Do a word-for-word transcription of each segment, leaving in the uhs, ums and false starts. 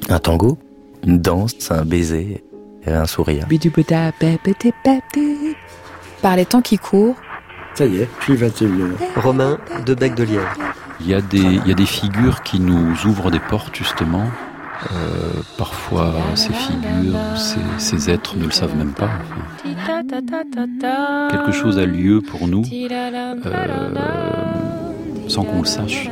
Un tango, une danse, un baiser, un sourire. Par les temps qui courent. Ça y est, je suis vingt et une heures. Romain de Bec de Lièvre. Il y a des, il y a des figures qui nous ouvrent des portes, justement. Euh, parfois, ces figures, ces, ces êtres ne le savent même pas. Enfin. Quelque chose a lieu pour nous euh, sans qu'on le sache.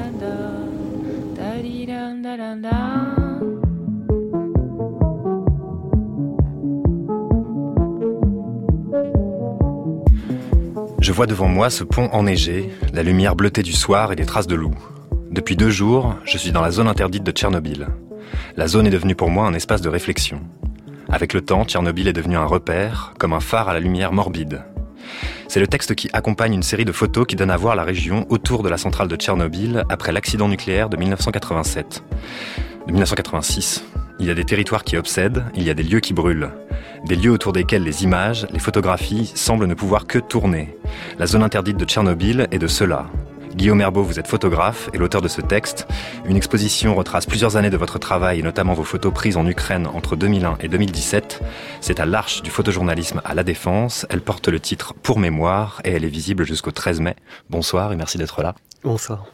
Je vois devant moi ce pont enneigé, la lumière bleutée du soir et des traces de loups. Depuis deux jours, je suis dans la zone interdite de Tchernobyl. La zone est devenue pour moi un espace de réflexion. Avec le temps, Tchernobyl est devenu un repère, comme un phare à la lumière morbide. C'est le texte qui accompagne une série de photos qui donne à voir la région autour de la centrale de Tchernobyl après l'accident nucléaire de dix-neuf cent quatre-vingt-sept. De dix-neuf cent quatre-vingt-six. Il y a des territoires qui obsèdent, il y a des lieux qui brûlent. Des lieux autour desquels les images, les photographies semblent ne pouvoir que tourner. La zone interdite de Tchernobyl est de cela. Guillaume Herbeau, vous êtes photographe et l'auteur de ce texte. Une exposition retrace plusieurs années de votre travail et notamment vos photos prises en Ukraine entre deux mille un et deux mille dix-sept. C'est à l'Arche du photojournalisme à La Défense. Elle porte le titre Pour mémoire et elle est visible jusqu'au treize mai. Bonsoir et merci d'être là. Bonsoir.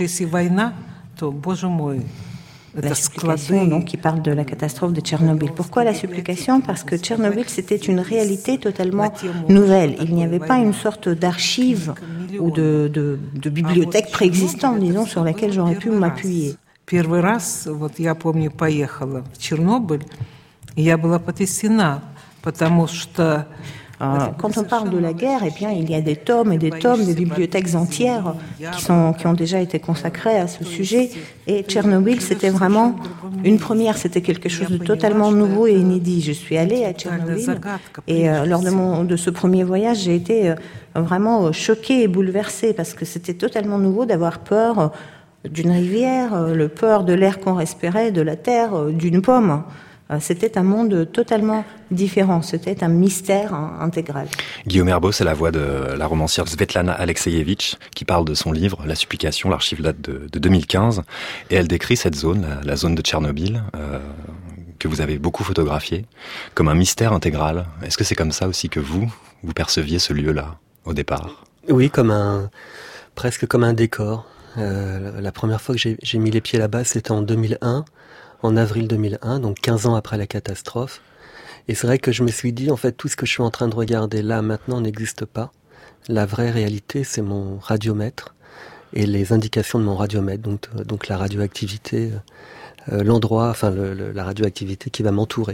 La supplication donc, qui parle de la catastrophe de Tchernobyl. Pourquoi la supplication ? Parce que Tchernobyl, c'était une réalité totalement nouvelle. Il n'y avait pas une sorte d'archive ou de, de, de bibliothèque préexistante, disons, sur laquelle j'aurais pu m'appuyer. Первый раз, вот я помню, поехала в Чернобыль, и я была потрясена, потому что Quand on parle de la guerre, eh bien, il y a des tomes et des tomes, des bibliothèques entières qui, sont, qui ont déjà été consacrées à ce sujet. Et Tchernobyl, c'était vraiment une première, c'était quelque chose de totalement nouveau et inédit. Je suis allée à Tchernobyl et euh, lors de, mon, de ce premier voyage, j'ai été euh, vraiment choquée et bouleversée parce que c'était totalement nouveau d'avoir peur euh, d'une rivière, euh, le peur de l'air qu'on respirait, de la terre, euh, d'une pomme. C'était un monde totalement différent, c'était un mystère intégral. Guillaume Herbeau, c'est la voix de la romancière Svetlana Alexeyevitch qui parle de son livre La Supplication, l'archive date de, de deux mille quinze, et elle décrit cette zone, la, la zone de Tchernobyl, euh, que vous avez beaucoup photographiée, comme un mystère intégral. Est-ce que c'est comme ça aussi que vous, vous perceviez ce lieu-là, au départ ? Oui, comme un, presque comme un décor. Euh, la première fois que j'ai, j'ai mis les pieds là-bas, c'était en deux mille un. En avril deux mille un, donc quinze ans après la catastrophe. Et c'est vrai que je me suis dit, en fait, tout ce que je suis en train de regarder là, maintenant, n'existe pas. La vraie réalité, c'est mon radiomètre et les indications de mon radiomètre, donc, donc la radioactivité, euh, l'endroit, enfin le, le, la radioactivité qui va m'entourer.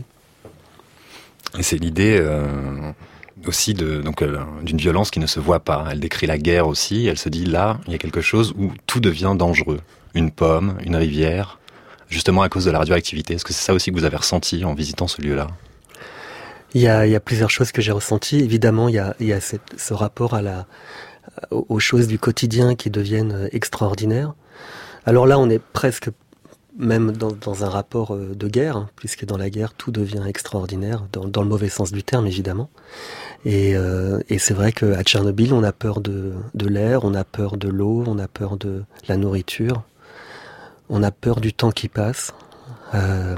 Et c'est l'idée euh, aussi de, donc, euh, d'une violence qui ne se voit pas. Elle décrit la guerre aussi, elle se dit, là, il y a quelque chose où tout devient dangereux. Une pomme, une rivière... Justement à cause de la radioactivité. Est-ce que c'est ça aussi que vous avez ressenti en visitant ce lieu-là ? Il y a, il y a plusieurs choses que j'ai ressenties. Évidemment, il y a, il y a cette, ce rapport à la, aux choses du quotidien qui deviennent extraordinaires. Alors là, on est presque même dans, dans un rapport de guerre, hein, puisque dans la guerre, tout devient extraordinaire, dans, dans le mauvais sens du terme, évidemment. Et, euh, et c'est vrai qu'à Tchernobyl, on a peur de, de l'air, on a peur de l'eau, on a peur de la nourriture. On a peur du temps qui passe. Euh...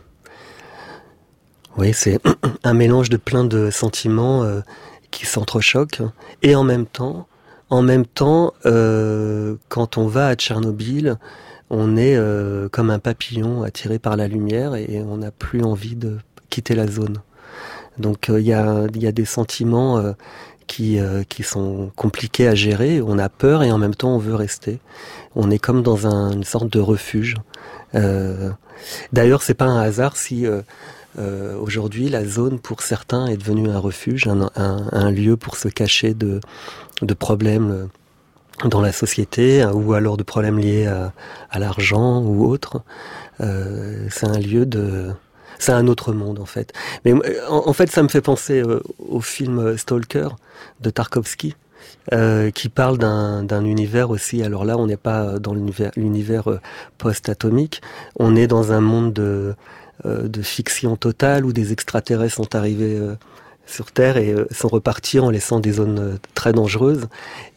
Oui, c'est un mélange de plein de sentiments euh, qui s'entrechoquent. Et en même temps, en même temps, euh, quand on va à Tchernobyl, on est euh, comme un papillon attiré par la lumière et on n'a plus envie de quitter la zone. Donc il euh, y a, y a des sentiments euh, qui, euh, qui sont compliqués à gérer. On a peur et en même temps on veut rester. On est comme dans un, une sorte de refuge. Euh, d'ailleurs, c'est pas un hasard si euh, euh, aujourd'hui la zone pour certains est devenue un refuge, un, un, un lieu pour se cacher de, de problèmes dans la société ou alors de problèmes liés à, à l'argent ou autre. Euh, c'est un lieu de... C'est un autre monde, en fait. Mais en, en fait, ça me fait penser euh, au film Stalker de Tarkovsky, euh, qui parle d'un, d'un univers aussi. Alors là, on n'est pas dans l'univers, l'univers euh, post-atomique. On est dans un monde de, euh, de fiction totale où des extraterrestres sont arrivés euh, sur Terre et euh, sont repartis en laissant des zones euh, très dangereuses.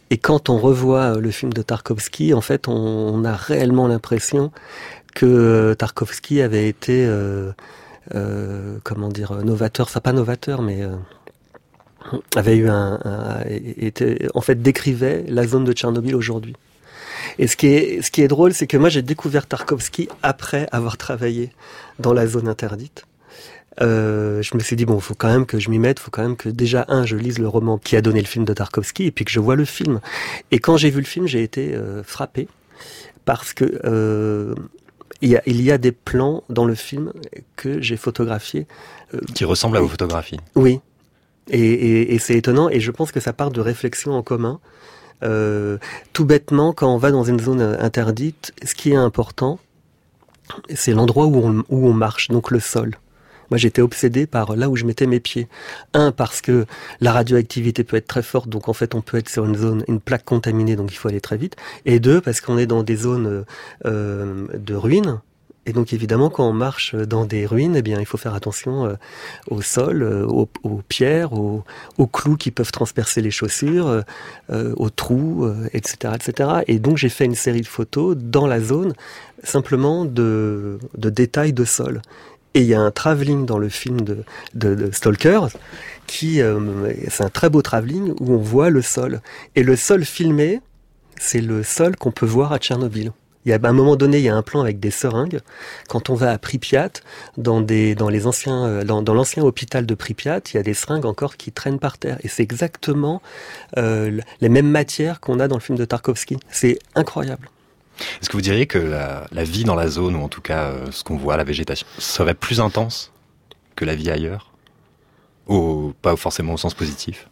Et quand on revoit le film de Tarkovsky, en fait, on, on a réellement l'impression que Tarkovsky avait été, euh, euh, comment dire, novateur, enfin pas novateur, mais euh, avait eu un, un était, en fait, décrivait la zone de Tchernobyl aujourd'hui. Et ce qui est, ce qui est drôle, c'est que moi j'ai découvert Tarkovsky après avoir travaillé dans la zone interdite. Euh, je me suis dit bon, faut quand même que je m'y mette, faut quand même que déjà un, je lise le roman qui a donné le film de Tarkovsky, et puis que je vois le film. Et quand j'ai vu le film, j'ai été euh, frappé parce que euh, il y a, il y a des plans dans le film que j'ai photographiés euh, qui ressemblent à vos photographies. Oui, et, et, et c'est étonnant, et je pense que ça part de réflexions en commun. Euh, tout bêtement, quand on va dans une zone interdite, ce qui est important, c'est l'endroit où on, où on marche, donc le sol. Moi, j'étais obsédé par là où je mettais mes pieds. Un, parce que la radioactivité peut être très forte, donc en fait, on peut être sur une zone, une plaque contaminée, donc il faut aller très vite. Et deux, parce qu'on est dans des zones euh, de ruines. Et donc, évidemment, quand on marche dans des ruines, eh bien, il faut faire attention euh, au sol, euh, aux, aux pierres, aux, aux clous qui peuvent transpercer les chaussures, euh, aux trous, euh, et cetera, et cetera. Et donc, j'ai fait une série de photos dans la zone, simplement de, de détails de sol. Et il y a un travelling dans le film de, de, de Stalker, qui, euh, c'est un très beau travelling où on voit le sol. Et le sol filmé, c'est le sol qu'on peut voir à Tchernobyl. Il y a, à un moment donné, il y a un plan avec des seringues. Quand on va à Pripyat, dans des, dans les anciens, dans, dans l'ancien hôpital de Pripyat, il y a des seringues encore qui traînent par terre. Et c'est exactement euh, les mêmes matières qu'on a dans le film de Tarkovsky. C'est incroyable. Est-ce que vous diriez que la, la vie dans la zone, ou en tout cas euh, ce qu'on voit, la végétation, serait plus intense que la vie ailleurs? Ou pas forcément au sens positif?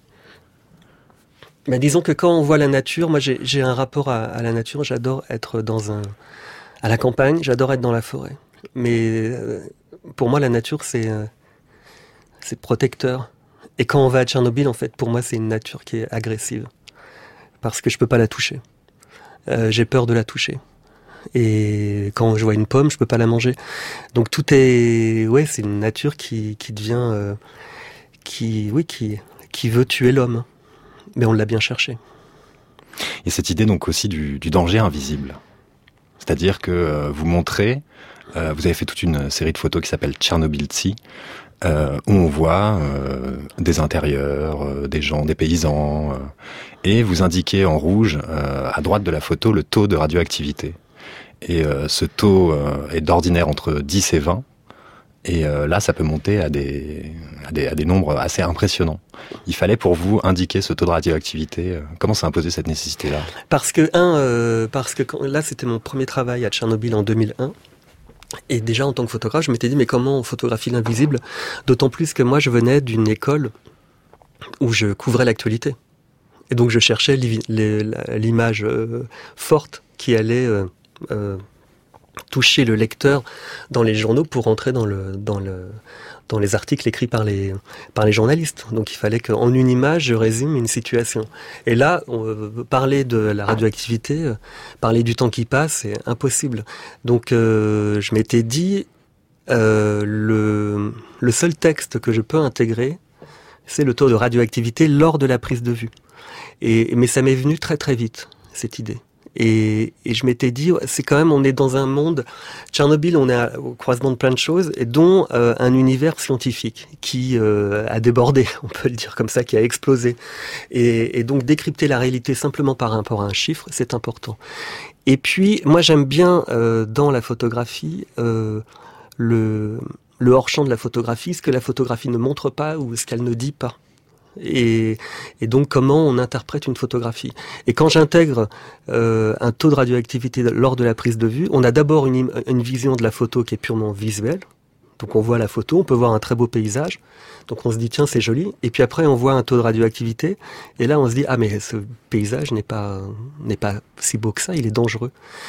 Mais disons que quand on voit la nature, moi j'ai, j'ai un rapport à, à la nature, j'adore être dans un, à la campagne, j'adore être dans la forêt. Mais euh, pour moi la nature c'est, euh, c'est protecteur. Et quand on va à Tchernobyl, en fait, pour moi c'est une nature qui est agressive. Parce que je peux pas la toucher. Euh, j'ai peur de la toucher. Et quand je vois une pomme, je peux pas la manger. Donc tout est, ouais, c'est une nature qui, qui devient, euh, qui, oui, qui, qui veut tuer l'homme. Mais on l'a bien cherché. Et cette idée donc aussi du, du danger invisible. C'est-à-dire que euh, vous montrez, euh, vous avez fait toute une série de photos qui s'appelle Tchernobyltsi, euh, où on voit euh, des intérieurs, euh, des gens, des paysans, euh, et vous indiquez en rouge, euh, à droite de la photo, le taux de radioactivité. Et euh, ce taux euh, est d'ordinaire entre dix et vingt. Et euh, là, ça peut monter à des, à des à des nombres assez impressionnants. Il fallait pour vous indiquer ce taux de radioactivité. Comment s'est imposé cette nécessité-là? Parce que un, euh, parce que quand, là, c'était mon premier travail à Tchernobyl en deux mille un. Et déjà en tant que photographe, je m'étais dit mais comment on photographie l'invisible? D'autant plus que moi, je venais d'une école où je couvrais l'actualité. Et donc je cherchais l'image euh, forte qui allait euh, euh, toucher le lecteur dans les journaux pour entrer dans le dans le dans les articles écrits par les par les journalistes. Donc il fallait qu'en une image je résume une situation. Et là, on, euh, parler de la radioactivité, euh, parler du temps qui passe, c'est impossible. Donc euh, je m'étais dit euh, le le seul texte que je peux intégrer, c'est le taux de radioactivité lors de la prise de vue. Et mais ça m'est venu très très vite cette idée. Et, et je m'étais dit, c'est quand même, on est dans un monde, Tchernobyl, on est à, au croisement de plein de choses, et dont euh, un univers scientifique qui euh, a débordé, on peut le dire comme ça, qui a explosé. Et, et donc décrypter la réalité simplement par rapport à un chiffre, c'est important. Et puis, moi j'aime bien euh, dans la photographie euh, le, le hors-champ de la photographie, ce que la photographie ne montre pas ou ce qu'elle ne dit pas. Et, et donc comment on interprète une photographie. Et quand j'intègre euh, un taux de radioactivité lors de la prise de vue, on a d'abord une, une vision de la photo qui est purement visuelle. Donc on voit la photo, on peut voir un très beau paysage. Donc on se dit tiens c'est joli. Et puis après on voit un taux de radioactivité. Et là on se dit ah mais ce paysage n'est pas n'est pas si beau que ça, il est dangereux.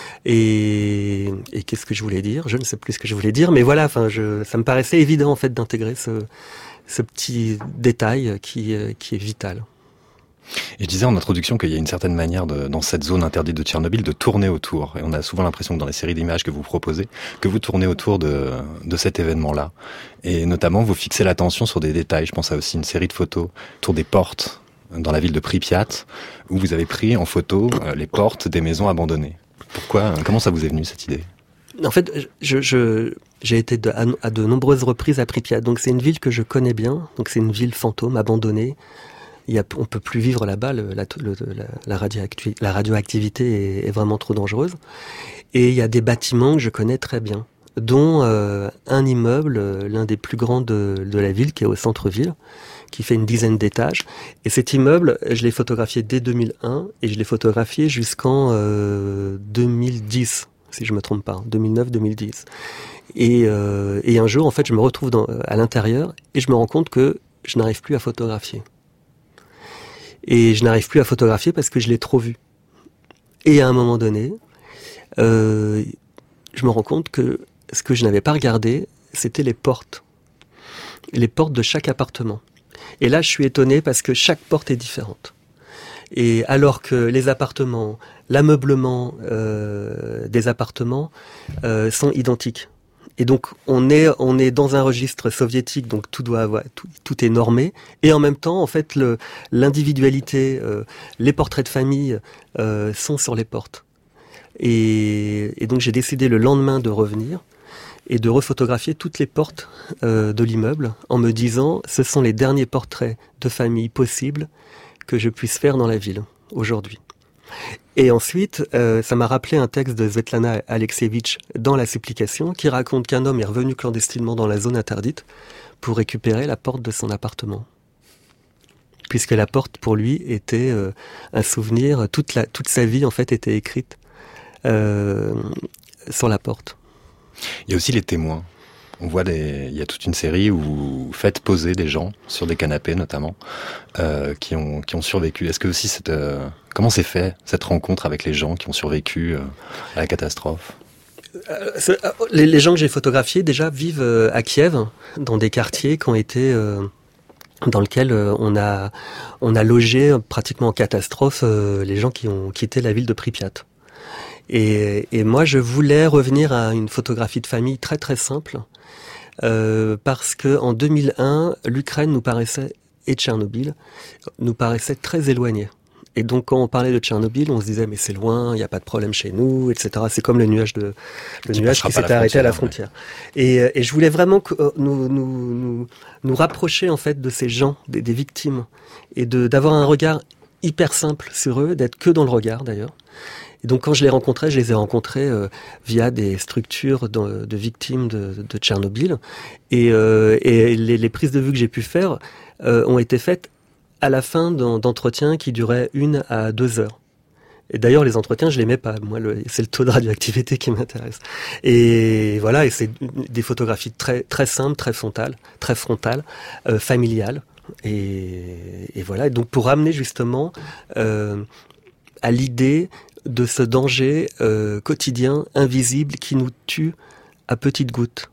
Et, et qu'est-ce que je voulais dire? Je ne sais plus ce que je voulais dire. Mais voilà, enfin je, ça me paraissait évident en fait d'intégrer ce ce petit détail qui, qui est vital. Et je disais en introduction qu'il y a une certaine manière de, dans cette zone interdite de Tchernobyl de tourner autour. Et on a souvent l'impression que dans les séries d'images que vous proposez, que vous tournez autour de, de cet événement-là. Et notamment, vous fixez l'attention sur des détails. Je pense à aussi une série de photos autour des portes dans la ville de Pripyat, où vous avez pris en photo euh, les portes des maisons abandonnées. Pourquoi, comment ça vous est venu, cette idée ? En fait, je, je, j'ai été de, à, à de nombreuses reprises à Pripyat. Donc c'est une ville que je connais bien. Donc c'est une ville fantôme, abandonnée. Il y a, on peut plus vivre là-bas. Le, la, le, la, la, radioacti- la radioactivité est, est vraiment trop dangereuse. Et il y a des bâtiments que je connais très bien, dont euh, un immeuble, l'un des plus grands de, de la ville, qui est au centre-ville, qui fait une dizaine d'étages. Et cet immeuble, je l'ai photographié dès deux mille un et je l'ai photographié jusqu'en euh, deux mille dix. Si je me trompe pas, deux mille neuf deux mille dix. Et, euh, et un jour, en fait, je me retrouve dans, à l'intérieur et je me rends compte que je n'arrive plus à photographier. Et je n'arrive plus à photographier parce que je l'ai trop vu. Et à un moment donné, euh, je me rends compte que ce que je n'avais pas regardé, c'était les portes. Les portes de chaque appartement. Et là, je suis étonné parce que chaque porte est différente. Et alors que les appartements, l'ameublement euh, des appartements euh, sont identiques. Et donc on est on est dans un registre soviétique, donc tout doit avoir tout, tout est normé. Et en même temps, en fait, le l'individualité, euh, les portraits de famille euh, sont sur les portes. Et, et donc j'ai décidé le lendemain de revenir et de refotographier toutes les portes euh, de l'immeuble en me disant ce sont les derniers portraits de famille possibles que je puisse faire dans la ville, aujourd'hui. Et ensuite, euh, ça m'a rappelé un texte de Svetlana Alexievitch dans La Supplication, qui raconte qu'un homme est revenu clandestinement dans la zone interdite pour récupérer la porte de son appartement. Puisque la porte, pour lui, était euh, un souvenir, toute, la, toute sa vie, en fait, était écrite euh, sur la porte. Il y a aussi les témoins. On voit des, il y a toute une série où vous faites poser des gens sur des canapés notamment euh, qui ont qui ont survécu. Est-ce que aussi cette euh, comment s'est fait cette rencontre avec les gens qui ont survécu euh, à la catastrophe ? euh, les, les gens que j'ai photographiés déjà vivent euh, à Kiev, dans des quartiers qui ont été euh, dans lesquels euh, on a on a logé pratiquement en catastrophe euh, les gens qui ont quitté la ville de Pripyat. Et, et moi, je voulais revenir à une photographie de famille très très simple. Euh, parce que en deux mille un, l'Ukraine nous paraissait, et Tchernobyl, nous paraissait très éloignés. Et donc quand on parlait de Tchernobyl, on se disait mais c'est loin, il n'y a pas de problème chez nous, et cetera. C'est comme le nuage de le qui nuage qui s'était arrêté à la frontière. Ouais. Et, et je voulais vraiment que, euh, nous, nous, nous, nous rapprocher en fait de ces gens, des, des victimes, et de d'avoir un regard hyper simple sur eux, d'être que dans le regard d'ailleurs. Et donc quand je les rencontrais, je les ai rencontrés euh, via des structures de, de victimes de, de Tchernobyl. Et, euh, et les, les prises de vue que j'ai pu faire euh, ont été faites à la fin d'entretiens qui duraient une à deux heures. Et d'ailleurs, les entretiens, je les mets pas. Moi, le, c'est le taux de radioactivité qui m'intéresse. Et voilà, et c'est des photographies très très simples, très frontales, très frontales, euh, familiales. Et, et voilà. Et donc pour ramener justement euh, à l'idée de ce danger euh, quotidien, invisible, qui nous tue à petites gouttes.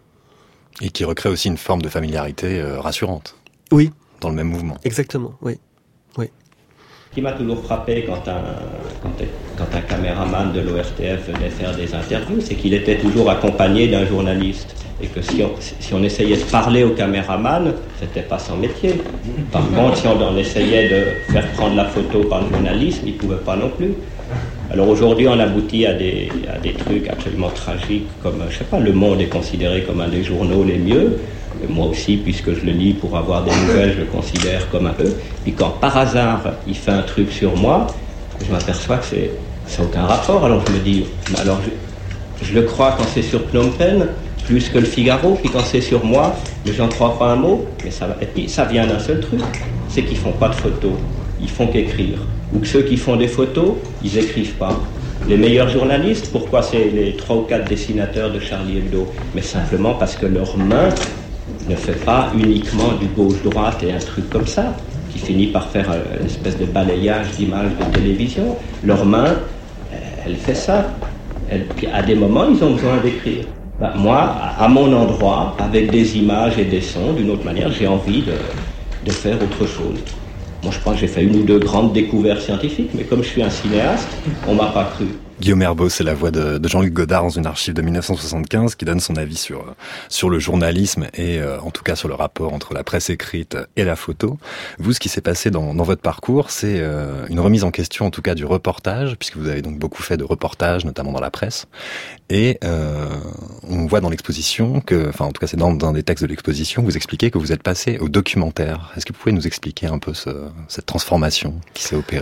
Et qui recrée aussi une forme de familiarité euh, rassurante. Oui. Dans le même mouvement. Exactement, oui. oui. Ce qui m'a toujours frappé quand un, quand, quand un caméraman de l'O R T F venait faire des interviews, c'est qu'il était toujours accompagné d'un journaliste. Et que si on, si on essayait de parler au caméraman, c'était pas son métier. Par contre, si on, on essayait de faire prendre la photo par le journaliste, il pouvait pas non plus. Alors aujourd'hui, on aboutit à des, à des trucs absolument tragiques, comme, je sais pas, Le Monde est considéré comme un des journaux les mieux. Et moi aussi, puisque je le lis pour avoir des nouvelles, je le considère comme un peu. Puis quand par hasard, il fait un truc sur moi, je m'aperçois que c'est, ça n'a aucun rapport. Alors je me dis, alors je, je le crois quand c'est sur Phnom Penh, plus que le Figaro, puis quand c'est sur moi, mais j'en crois pas un mot. Mais ça, et puis ça vient d'un seul truc, c'est qu'ils font pas de photos, ils font qu'écrire. Ou que ceux qui font des photos, ils écrivent pas. Les meilleurs journalistes, pourquoi c'est les trois ou quatre dessinateurs de Charlie Hebdo? Mais simplement parce que leur main ne fait pas uniquement du gauche-droite et un truc comme ça, qui finit par faire une espèce de balayage d'images de télévision. Leur main, elle fait ça. Elle, à des moments, ils ont besoin d'écrire. Ben, moi, à mon endroit, avec des images et des sons, d'une autre manière, j'ai envie de, de faire autre chose. Moi, je pense que j'ai fait une ou deux grandes découvertes scientifiques, mais comme je suis un cinéaste, on m'a pas cru. Guillaume Herbeau, c'est la voix de, de Jean-Luc Godard dans une archive de dix-neuf cent soixante-quinze qui donne son avis sur, sur le journalisme et euh, en tout cas sur le rapport entre la presse écrite et la photo. Vous, ce qui s'est passé dans, dans votre parcours, c'est euh, une remise en question en tout cas du reportage, puisque vous avez donc beaucoup fait de reportages, notamment dans la presse. Et euh, on voit dans l'exposition que, enfin en tout cas c'est dans, dans des textes de l'exposition, vous expliquez que vous êtes passé au documentaire. Est-ce que vous pouvez nous expliquer un peu ce, cette transformation qui s'est opérée ?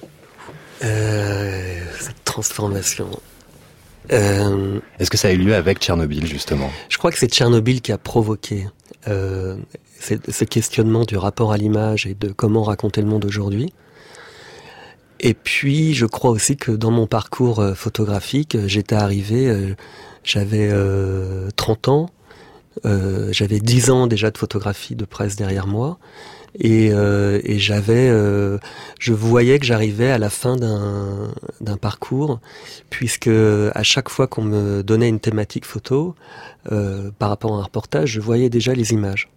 Euh, cette transformation. Euh, Est-ce que ça a eu lieu avec Tchernobyl, justement ? Je crois que c'est Tchernobyl qui a provoqué euh, ce questionnement du rapport à l'image et de comment raconter le monde aujourd'hui. Et puis, je crois aussi que dans mon parcours euh, photographique, j'étais arrivé, euh, j'avais euh, trente ans, euh, j'avais dix ans déjà de photographie de presse derrière moi. Et, euh, et j'avais, euh, je voyais que j'arrivais à la fin d'un, d'un parcours, puisque à chaque fois qu'on me donnait une thématique photo, euh, par rapport à un reportage, je voyais déjà les images.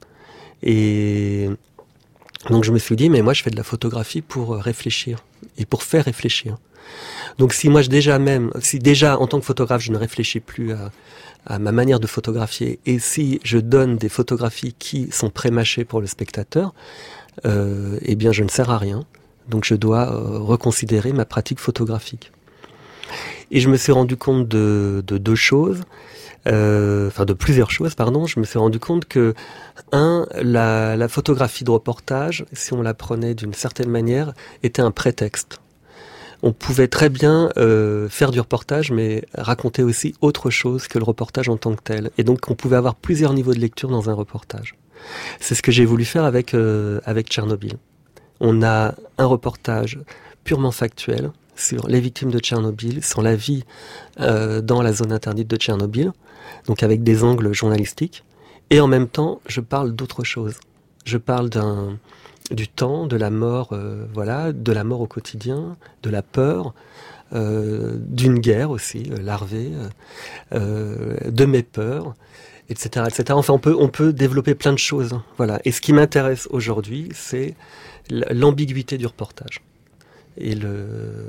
Et donc je me suis dit, mais moi je fais de la photographie pour réfléchir et pour faire réfléchir. Donc si moi je déjà même, si déjà en tant que photographe je ne réfléchis plus à à ma manière de photographier, et si je donne des photographies qui sont pré-mâchées pour le spectateur, euh, eh bien je ne sers à rien. Donc je dois euh, reconsidérer ma pratique photographique. Et je me suis rendu compte de, de deux choses, euh, enfin de plusieurs choses, pardon. Je me suis rendu compte que, un, la, la photographie de reportage, si on la prenait d'une certaine manière, était un prétexte. On pouvait très bien euh, faire du reportage, mais raconter aussi autre chose que le reportage en tant que tel. Et donc, on pouvait avoir plusieurs niveaux de lecture dans un reportage. C'est ce que j'ai voulu faire avec euh, avec Tchernobyl. On a un reportage purement factuel sur les victimes de Tchernobyl, sur la vie euh, dans la zone interdite de Tchernobyl, donc avec des angles journalistiques. Et en même temps, je parle d'autre chose. Je parle d'un du temps, de la mort, euh, voilà, de la mort au quotidien, de la peur, euh, d'une guerre aussi, euh, larvée, euh, de mes peurs, et cetera, et cetera. Enfin, on peut, on peut développer plein de choses, voilà. Et ce qui m'intéresse aujourd'hui, c'est l'ambiguïté du reportage et le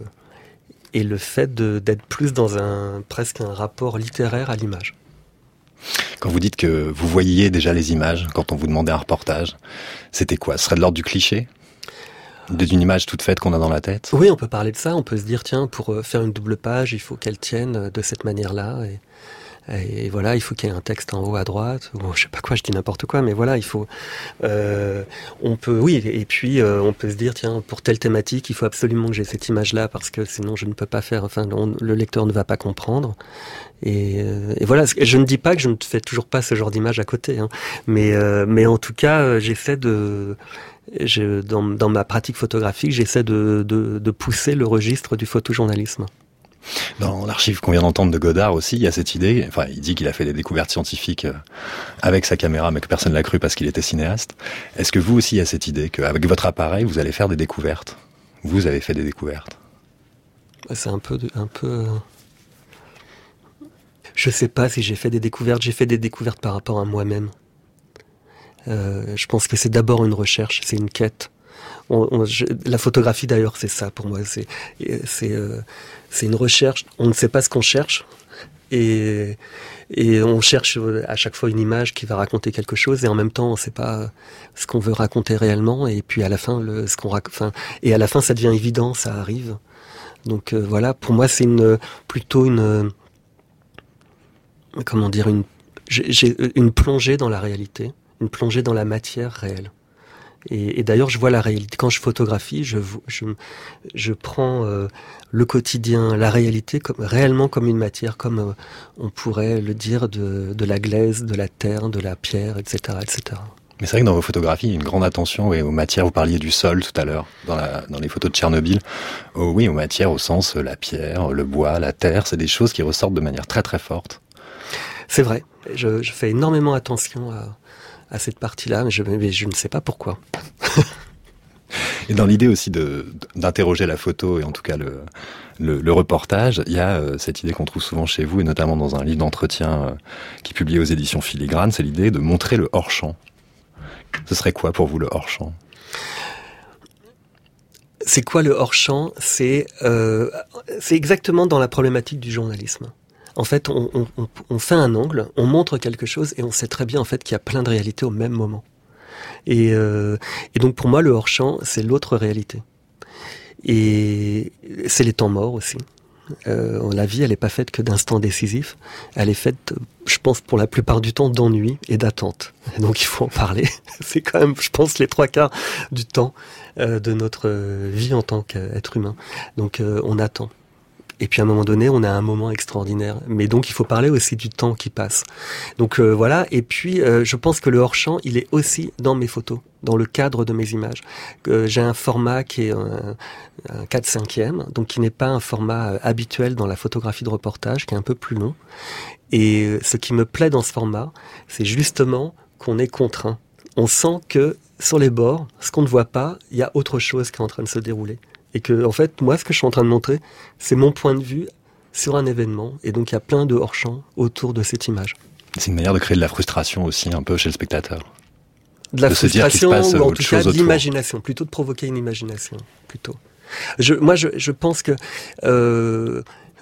et le fait de, d'être plus dans un presque un rapport littéraire à l'image. Quand vous dites que vous voyiez déjà les images, quand on vous demandait un reportage, c'était quoi ? Ce serait de l'ordre du cliché ? D'une image toute faite qu'on a dans la tête ? Oui, on peut parler de ça. On peut se dire, tiens, pour faire une double page, il faut qu'elle tienne de cette manière-là. Et, et voilà, il faut qu'il y ait un texte en haut à droite. Ou je sais pas quoi, je dis n'importe quoi, mais voilà, il faut... Euh, on peut, oui, et puis euh, on peut se dire, tiens, pour telle thématique, il faut absolument que j'ai cette image-là, parce que sinon je ne peux pas faire... Enfin, on, le lecteur ne va pas comprendre. Et, et voilà, je ne dis pas que je ne fais toujours pas ce genre d'image à côté, hein, mais, euh, mais en tout cas, j'essaie de... Je, dans, dans ma pratique photographique, j'essaie de, de, de pousser le registre du photojournalisme. Dans l'archive qu'on vient d'entendre de Godard aussi, il y a cette idée, enfin il dit qu'il a fait des découvertes scientifiques avec sa caméra, mais que personne ne l'a cru parce qu'il était cinéaste. Est-ce que vous aussi, il y a cette idée qu'avec votre appareil, vous allez faire des découvertes ? Vous avez fait des découvertes ? C'est un peu... Un peu... Je sais pas si j'ai fait des découvertes, j'ai fait des découvertes par rapport à moi-même. Euh, je pense que c'est d'abord une recherche, c'est une quête. On, on, je, la photographie d'ailleurs, c'est ça pour moi. C'est, c'est, euh, c'est une recherche. On ne sait pas ce qu'on cherche, et, et on cherche à chaque fois une image qui va raconter quelque chose, et en même temps, on ne sait pas ce qu'on veut raconter réellement. Et puis à la fin, le, ce qu'on rac... enfin, et à la fin, ça devient évident, ça arrive. Donc euh, voilà, pour moi, c'est une plutôt une comment dire une j'ai, j'ai une plongée dans la réalité. Une plongée dans la matière réelle. Et, et d'ailleurs, je vois la réalité. Quand je photographie, je, je, je prends euh, le quotidien, la réalité, comme, réellement comme une matière, comme euh, on pourrait le dire de, de la glaise, de la terre, de la pierre, et cetera, et cetera. Mais c'est vrai que dans vos photographies, il y a une grande attention oui, aux matières. Vous parliez du sol tout à l'heure, dans, la, dans les photos de Tchernobyl. Oh, oui, aux matières au sens la pierre, le bois, la terre. C'est des choses qui ressortent de manière très très forte. C'est vrai. Je, je fais énormément attention à... à cette partie-là, mais je, mais je ne sais pas pourquoi. Et dans l'idée aussi de, d'interroger la photo, et en tout cas le, le, le reportage, il y a euh, cette idée qu'on trouve souvent chez vous, et notamment dans un livre d'entretien euh, qui est publié aux éditions Filigrane, c'est l'idée de montrer le hors-champ. Ce serait quoi pour vous le hors-champ ? C'est quoi le hors-champ ? C'est euh, c'est exactement dans la problématique du journalisme. En fait, on, on, on fait un angle, on montre quelque chose et on sait très bien en fait qu'il y a plein de réalités au même moment. Et, euh, et donc pour moi, le hors-champ, c'est l'autre réalité. Et c'est les temps morts aussi. Euh, la vie, elle n'est pas faite que d'instants décisifs. Elle est faite, je pense, pour la plupart du temps, d'ennui et d'attente. Et donc il faut en parler. C'est quand même, je pense, les trois quarts du temps euh, de notre vie en tant qu'être humain. Donc euh, on attend. Et puis à un moment donné, on a un moment extraordinaire. Mais donc il faut parler aussi du temps qui passe. Donc euh, voilà. Et puis euh, je pense que le hors-champ, il est aussi dans mes photos, dans le cadre de mes images. Euh, j'ai un format qui est un, un quatre cinquième, donc qui n'est pas un format euh, habituel dans la photographie de reportage, qui est un peu plus long. Et euh, ce qui me plaît dans ce format, c'est justement qu'on est contraint. On sent que sur les bords, ce qu'on ne voit pas, il y a autre chose qui est en train de se dérouler. Et que, en fait, moi, ce que je suis en train de montrer, c'est mon point de vue sur un événement. Et donc, il y a plein de hors-champ autour de cette image. C'est une manière de créer de la frustration aussi, un peu chez le spectateur. De la de frustration, se dire qu'il se passe ou en autre tout cas, chose de l'imagination. Plutôt de provoquer une imagination, plutôt. Je, moi, je, je pense que... Euh,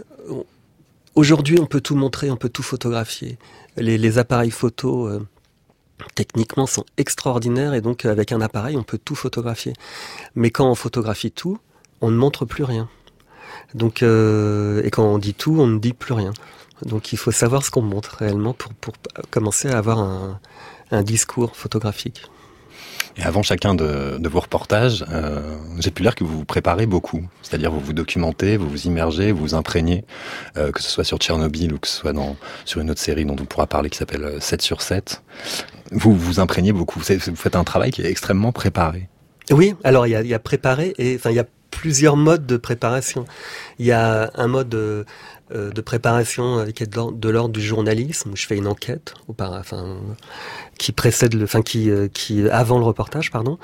aujourd'hui, on peut tout montrer, on peut tout photographier. Les, les appareils photo... Euh, techniquement sont extraordinaires et donc avec un appareil on peut tout photographier. Mais quand on photographie tout, on ne montre plus rien. Donc euh, et quand on dit tout, on ne dit plus rien. Donc il faut savoir ce qu'on montre réellement pour pour commencer à avoir un un discours photographique. Et avant chacun de, de vos reportages, euh, j'ai pu lire que vous vous préparez beaucoup. C'est-à-dire vous vous documentez, vous vous immergez, vous vous imprégnez, euh, que ce soit sur Tchernobyl ou que ce soit dans, sur une autre série dont on pourra parler qui s'appelle sept sur sept. Vous vous imprégnez beaucoup. Vous faites un travail qui est extrêmement préparé. Oui, alors il y a, il y a préparé et enfin il y a plusieurs modes de préparation. Il y a un mode euh, de préparation qui est de l'ordre du journalisme où je fais une enquête, ou par, enfin, qui précède le, enfin qui, qui avant le reportage, pardon,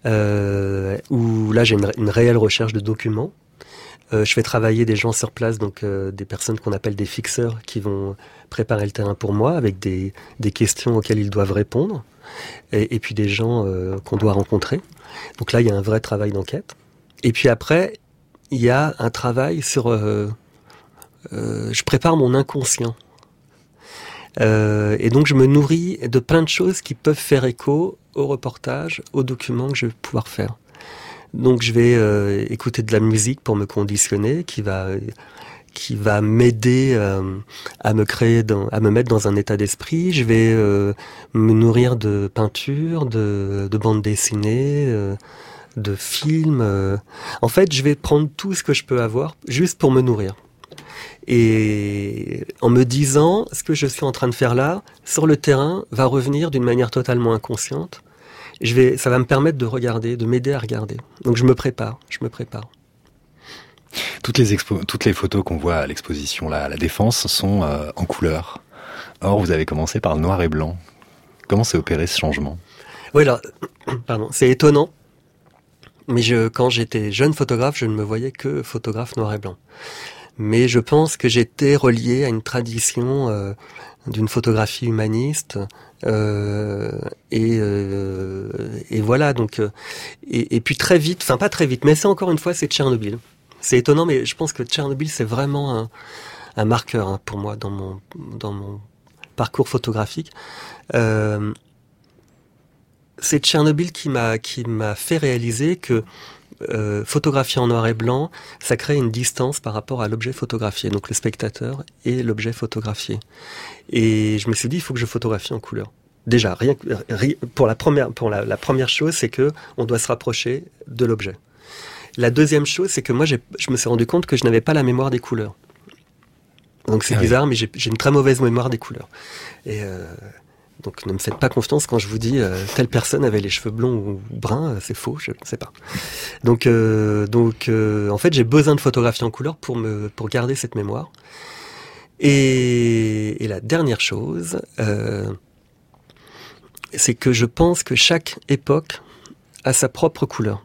euh, où là j'ai une, une réelle recherche de documents. Euh, je fais travailler des gens sur place, donc euh, des personnes qu'on appelle des fixeurs qui vont préparer le terrain pour moi avec des, des questions auxquelles ils doivent répondre, et, et puis des gens euh, qu'on doit rencontrer. Donc là il y a un vrai travail d'enquête. Et puis après, il y a un travail sur... Euh, euh, je prépare mon inconscient. Euh, et donc je me nourris de plein de choses qui peuvent faire écho au reportage, aux documents que je vais pouvoir faire. Donc je vais euh, écouter de la musique pour me conditionner, qui va, qui va m'aider euh, à me créer, dans, à me mettre dans un état d'esprit. Je vais euh, me nourrir de peinture, de, de bandes dessinées, euh, de films. Euh. En fait, je vais prendre tout ce que je peux avoir juste pour me nourrir. Et en me disant, ce que je suis en train de faire là, sur le terrain, va revenir d'une manière totalement inconsciente. Je vais, ça va me permettre de regarder, de m'aider à regarder. Donc je me prépare, je me prépare. Toutes les, expo- toutes les photos qu'on voit à l'exposition là, à la Défense sont euh, en couleur. Or, vous avez commencé par le noir et blanc. Comment s'est opéré ce changement ? Oui, alors, pardon, c'est étonnant. Mais je, quand j'étais jeune photographe, je ne me voyais que photographe noir et blanc. Mais je pense que j'étais relié à une tradition euh, d'une photographie humaniste. Euh, et, euh, et voilà, donc... Euh, et, et puis très vite, enfin pas très vite, mais c'est encore une fois, c'est Tchernobyl. C'est étonnant, mais je pense que Tchernobyl, c'est vraiment un, un marqueur hein, pour moi dans mon, dans mon parcours photographique. Euh, c'est Tchernobyl qui m'a, qui m'a fait réaliser que Euh, photographier en noir et blanc, ça crée une distance par rapport à l'objet photographié, donc le spectateur et l'objet photographié. Et je me suis dit, il faut que je photographie en couleur. Déjà, rien, rien pour la première, pour la, la première chose, c'est que on doit se rapprocher de l'objet. La deuxième chose, c'est que moi, j'ai, je me suis rendu compte que je n'avais pas la mémoire des couleurs. Donc c'est ah bizarre, oui. mais j'ai, j'ai une très mauvaise mémoire des couleurs. Et euh, donc ne me faites pas confiance quand je vous dis euh, telle personne avait les cheveux blonds ou bruns, c'est faux, je ne sais pas. Donc, euh, donc euh, en fait, j'ai besoin de photographier en couleur pour me pour garder cette mémoire. Et, et la dernière chose, euh, c'est que je pense que chaque époque a sa propre couleur.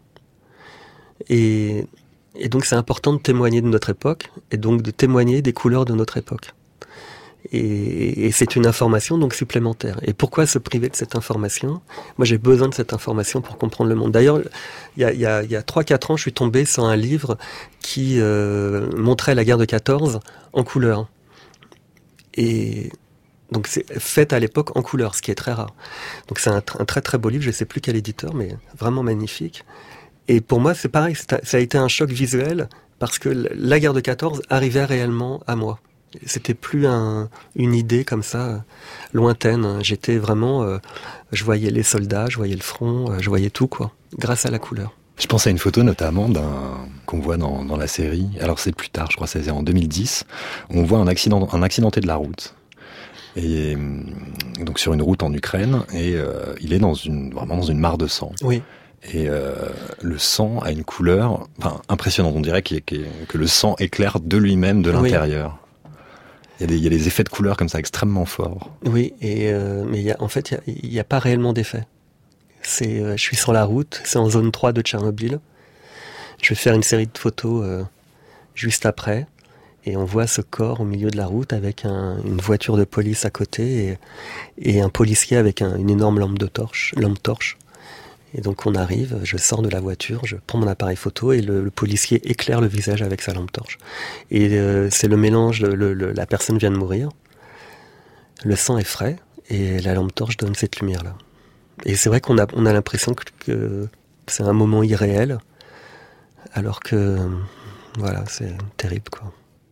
Et, et donc c'est important de témoigner de notre époque et donc de témoigner des couleurs de notre époque. Et, et c'est une information donc supplémentaire. Et pourquoi se priver de cette information ? Moi, j'ai besoin de cette information pour comprendre le monde. D'ailleurs, il y a, il y a, il y a trois quatre ans, je suis tombé sur un livre qui euh, montrait la guerre de quatorze en couleur. Et donc, c'est fait à l'époque en couleur, ce qui est très rare. Donc, c'est un, un très très beau livre. Je ne sais plus quel éditeur, mais vraiment magnifique. Et pour moi, c'est pareil. C'est, ça a été un choc visuel parce que la guerre de quatorze arrivait réellement à moi. C'était plus un, une idée comme ça, lointaine. J'étais vraiment... Euh, je voyais les soldats, je voyais le front, euh, je voyais tout, quoi, grâce à la couleur. Je pense à une photo notamment d'un qu'on voit dans, dans la série. Alors c'est plus tard, je crois que c'est en deux mille dix. Où on voit un, accident, un accidenté de la route. Et donc sur une route en Ukraine. Et euh, il est dans une, vraiment dans une mare de sang. Oui. Et euh, le sang a une couleur enfin, impressionnante. On dirait qu'il, qu'il, que le sang éclaire de lui-même, de l'intérieur. Oui. Il y, a des, il y a des effets de couleur comme ça extrêmement forts. Oui, et euh, mais il y a, en fait, il n'y a, a pas réellement d'effet. C'est, euh, je suis sur la route, c'est en zone trois de Tchernobyl. Je vais faire une série de photos euh, juste après, et on voit ce corps au milieu de la route avec un, une voiture de police à côté et, et un policier avec un, une énorme lampe de torche, lampe torche. Et donc on arrive, je sors de la voiture, je prends mon appareil photo et le, le policier éclaire le visage avec sa lampe torche. Et euh, c'est le mélange, le, le, le, la personne vient de mourir, le sang est frais et la lampe torche donne cette lumière-là. Et c'est vrai qu'on a, on a l'impression que, que c'est un moment irréel, alors que voilà, c'est terrible, quoi.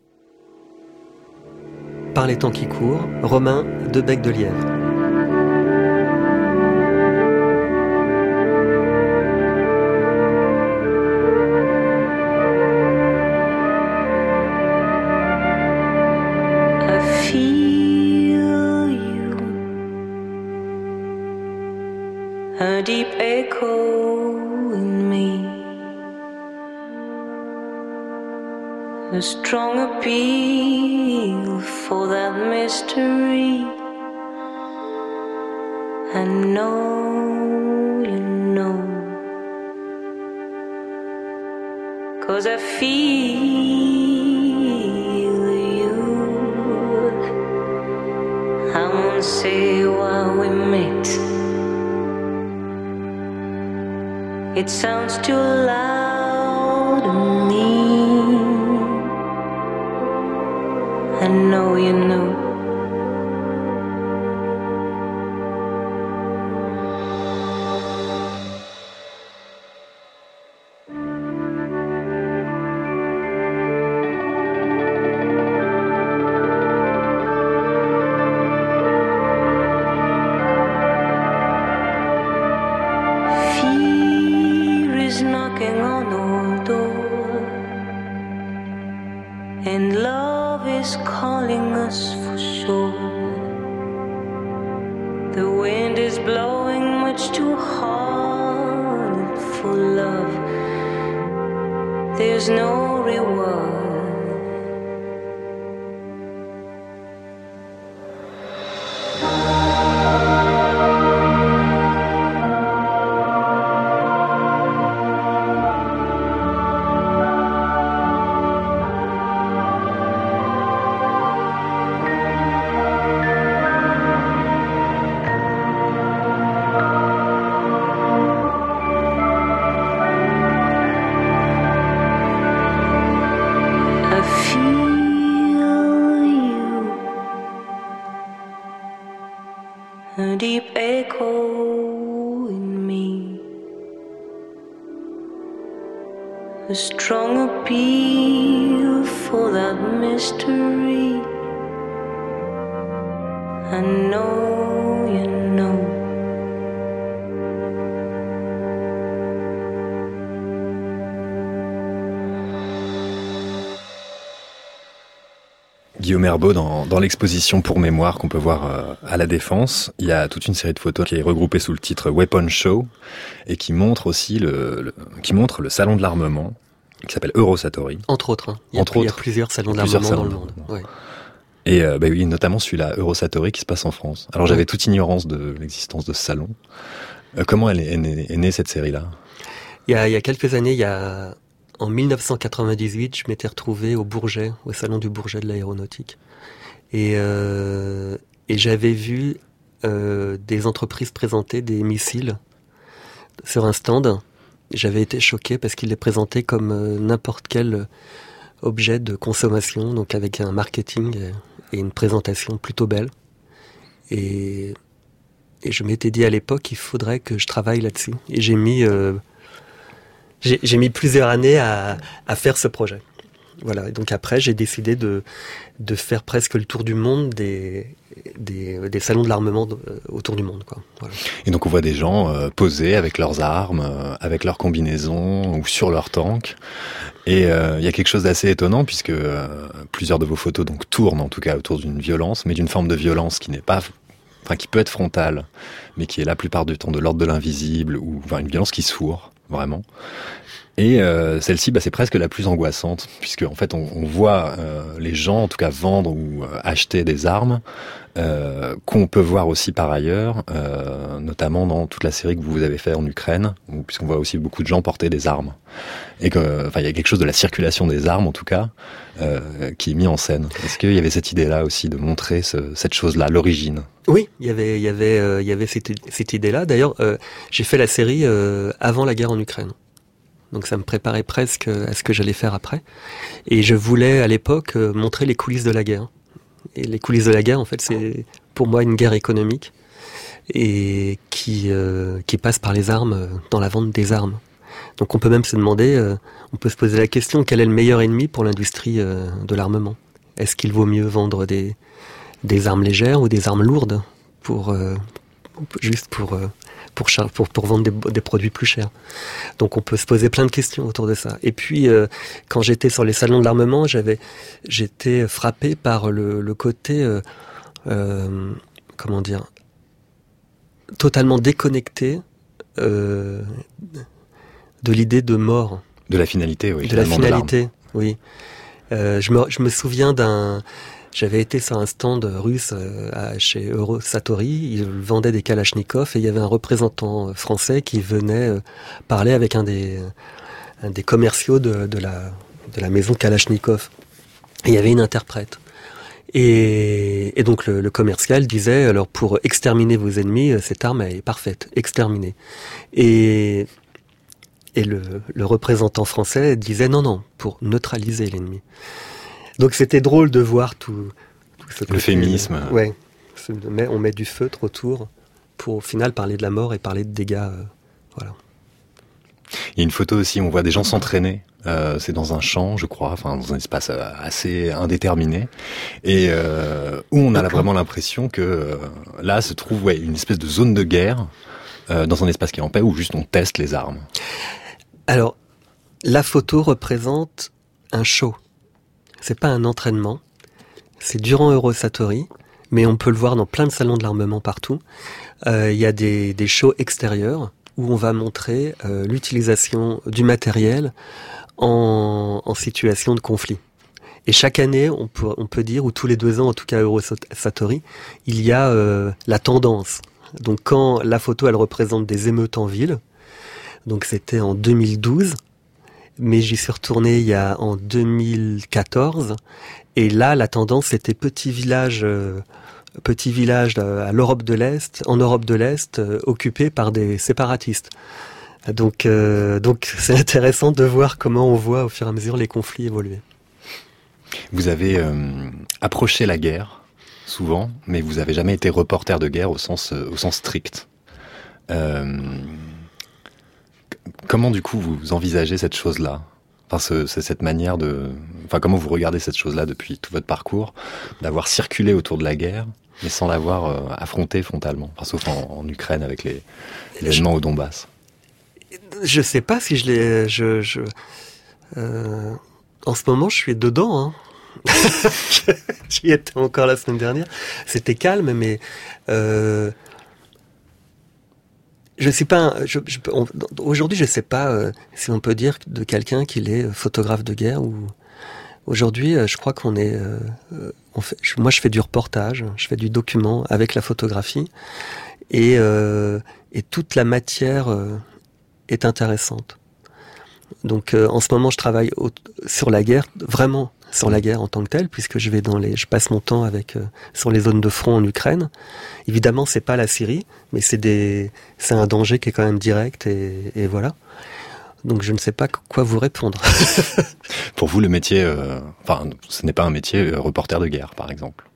Par les temps qui courent, Romain de Bec de Lièvre. A deep echo in me, a strong appeal for that mystery. I know you know, 'cause I feel you. I won't say why we met. It sounds too loud to me. I know you know. There's no reward. A deep echo in me, a strong appeal for that mystery. I know you know. Guillaume Herbaut, dans, dans l'exposition Pour Mémoire qu'on peut voir euh, à la Défense, il y a toute une série de photos qui est regroupée sous le titre Weapon Show et qui montre aussi le, le, qui montre le salon de l'armement qui s'appelle Eurosatori. Entre autres, hein. il, y a, Entre il y a autres, plusieurs salons de l'armement dans le monde. Ouais. Et euh, bah oui, notamment celui-là, Eurosatori, qui se passe en France. Alors j'avais toute ignorance de l'existence de ce salon. Euh, comment elle est, est, née, est née cette série-là ? Il y a, il y a quelques années, il y a en dix-neuf cent quatre-vingt-dix-huit, je m'étais retrouvé au Bourget, au salon du Bourget de l'aéronautique. Et, euh, et j'avais vu euh, des entreprises présenter des missiles sur un stand. J'avais été choqué parce qu'ils les présentaient comme euh, n'importe quel objet de consommation, donc avec un marketing et une présentation plutôt belle. Et, et je m'étais dit à l'époque qu'il faudrait que je travaille là-dessus. Et j'ai mis, euh, j'ai, j'ai mis plusieurs années à, à faire ce projet. Voilà. Et donc après, j'ai décidé de, de faire presque le tour du monde des, des, des salons de l'armement de, euh, autour du monde, quoi. Voilà. Et donc on voit des gens euh, posés avec leurs armes, euh, avec leurs combinaisons ou sur leurs tanks. Et il euh, y a quelque chose d'assez étonnant puisque euh, plusieurs de vos photos donc tournent en tout cas autour d'une violence, mais d'une forme de violence qui n'est pas, enfin qui peut être frontale, mais qui est la plupart du temps de l'ordre de l'invisible ou enfin une violence qui sourd vraiment. Et euh, celle-ci, bah, c'est presque la plus angoissante, puisque en fait, on, on voit euh, les gens, en tout cas, vendre ou euh, acheter des armes, euh, qu'on peut voir aussi par ailleurs, euh, notamment dans toute la série que vous avez fait en Ukraine, où, puisqu'on voit aussi beaucoup de gens porter des armes, et que, enfin, il y a quelque chose de la circulation des armes, en tout cas, euh, qui est mis en scène. Est-ce qu'il y avait cette idée-là aussi de montrer ce, cette chose-là, l'origine? Oui, il y avait, il y avait, euh, il y avait cette, cette idée-là. D'ailleurs, euh, j'ai fait la série euh, avant la guerre en Ukraine. Donc ça me préparait presque à ce que j'allais faire après. Et je voulais à l'époque montrer les coulisses de la guerre. Et les coulisses de la guerre, en fait, c'est pour moi une guerre économique et qui, euh, qui passe par les armes, dans la vente des armes. Donc on peut même se demander, euh, on peut se poser la question, quel est le meilleur ennemi pour l'industrie euh, de l'armement? Est-ce qu'il vaut mieux vendre des, des armes légères ou des armes lourdes pour, euh, juste pour... Euh, Pour, pour, pour vendre des, des produits plus chers. Donc on peut se poser plein de questions autour de ça. Et puis, euh, quand j'étais sur les salons de l'armement, j'avais, j'étais frappé par le, le côté, euh, euh, comment dire, totalement déconnecté euh, de l'idée de mort. De la finalité, oui. De la finalité, de oui. Euh, je, me, je me souviens d'un... J'avais été sur un stand russe à, chez Eurosatori, ils vendaient des kalachnikovs et il y avait un représentant français qui venait parler avec un des, un des commerciaux de, de, la, de la maison Kalachnikov. Et il y avait une interprète. Et, et donc le, le commercial disait, alors pour exterminer vos ennemis, cette arme est parfaite, exterminée. Et, et le, le représentant français disait non, non, pour neutraliser l'ennemi. Donc c'était drôle de voir tout, tout ce euphémisme. Euh, ouais, on met du feutre autour pour au final parler de la mort et parler de dégâts. Euh, voilà. Il y a une photo aussi, on voit des gens s'entraîner. Euh, c'est dans un champ, je crois, enfin dans un espace assez indéterminé, et euh, où on a là, vraiment l'impression que euh, là se trouve ouais, une espèce de zone de guerre euh, dans un espace qui est en paix où juste on teste les armes. Alors, la photo représente un show. C'est pas un entraînement, c'est durant Eurosatori, mais on peut le voir dans plein de salons de l'armement partout. Euh, il y a des, des shows extérieurs où on va montrer euh, l'utilisation du matériel en, en situation de conflit. Et chaque année, on peut, on peut dire, ou tous les deux ans, en tout cas à Eurosatori, il y a euh, la tendance. Donc quand la photo, elle représente des émeutes en ville, donc c'était en deux mille douze, mais j'y suis retourné il y a en deux mille quatorze, et là la tendance c'était petit village, euh, petit village à l'Europe de l'Est, en Europe de l'Est, euh, occupé par des séparatistes. Donc, euh, donc c'est intéressant de voir comment on voit au fur et à mesure les conflits évoluer. Vous avez euh, approché la guerre souvent, mais vous avez jamais été reporter de guerre au sens, euh, au sens strict. Euh, Comment du coup vous envisagez cette chose-là? Enfin, ce, c'est cette manière de, enfin, comment vous regardez cette chose-là depuis tout votre parcours, d'avoir circulé autour de la guerre, mais sans l'avoir euh, affrontée frontalement, enfin, sauf en, en Ukraine avec les, les événements au Donbass. Je sais pas si je l'ai, je, je, euh, en ce moment je suis dedans. Hein. J'y étais encore la semaine dernière. C'était calme, mais. Euh, Je suis pas. Un, je, je, on, aujourd'hui, je sais pas euh, si on peut dire de quelqu'un qu'il est photographe de guerre ou. Aujourd'hui, euh, je crois qu'on est. Euh, on fait, je, moi, je fais du reportage, je fais du document avec la photographie, et euh, et toute la matière euh, est intéressante. Donc euh, en ce moment, je travaille au, sur la guerre, vraiment sur la guerre en tant que telle, puisque je vais dans les, je passe mon temps avec euh, sur les zones de front en Ukraine. Évidemment, c'est pas la Syrie, mais c'est des, c'est un danger qui est quand même direct et, et voilà. Donc je ne sais pas quoi vous répondre. Pour vous, le métier, euh, enfin, ce n'est pas un métier euh, reporter de guerre, par exemple.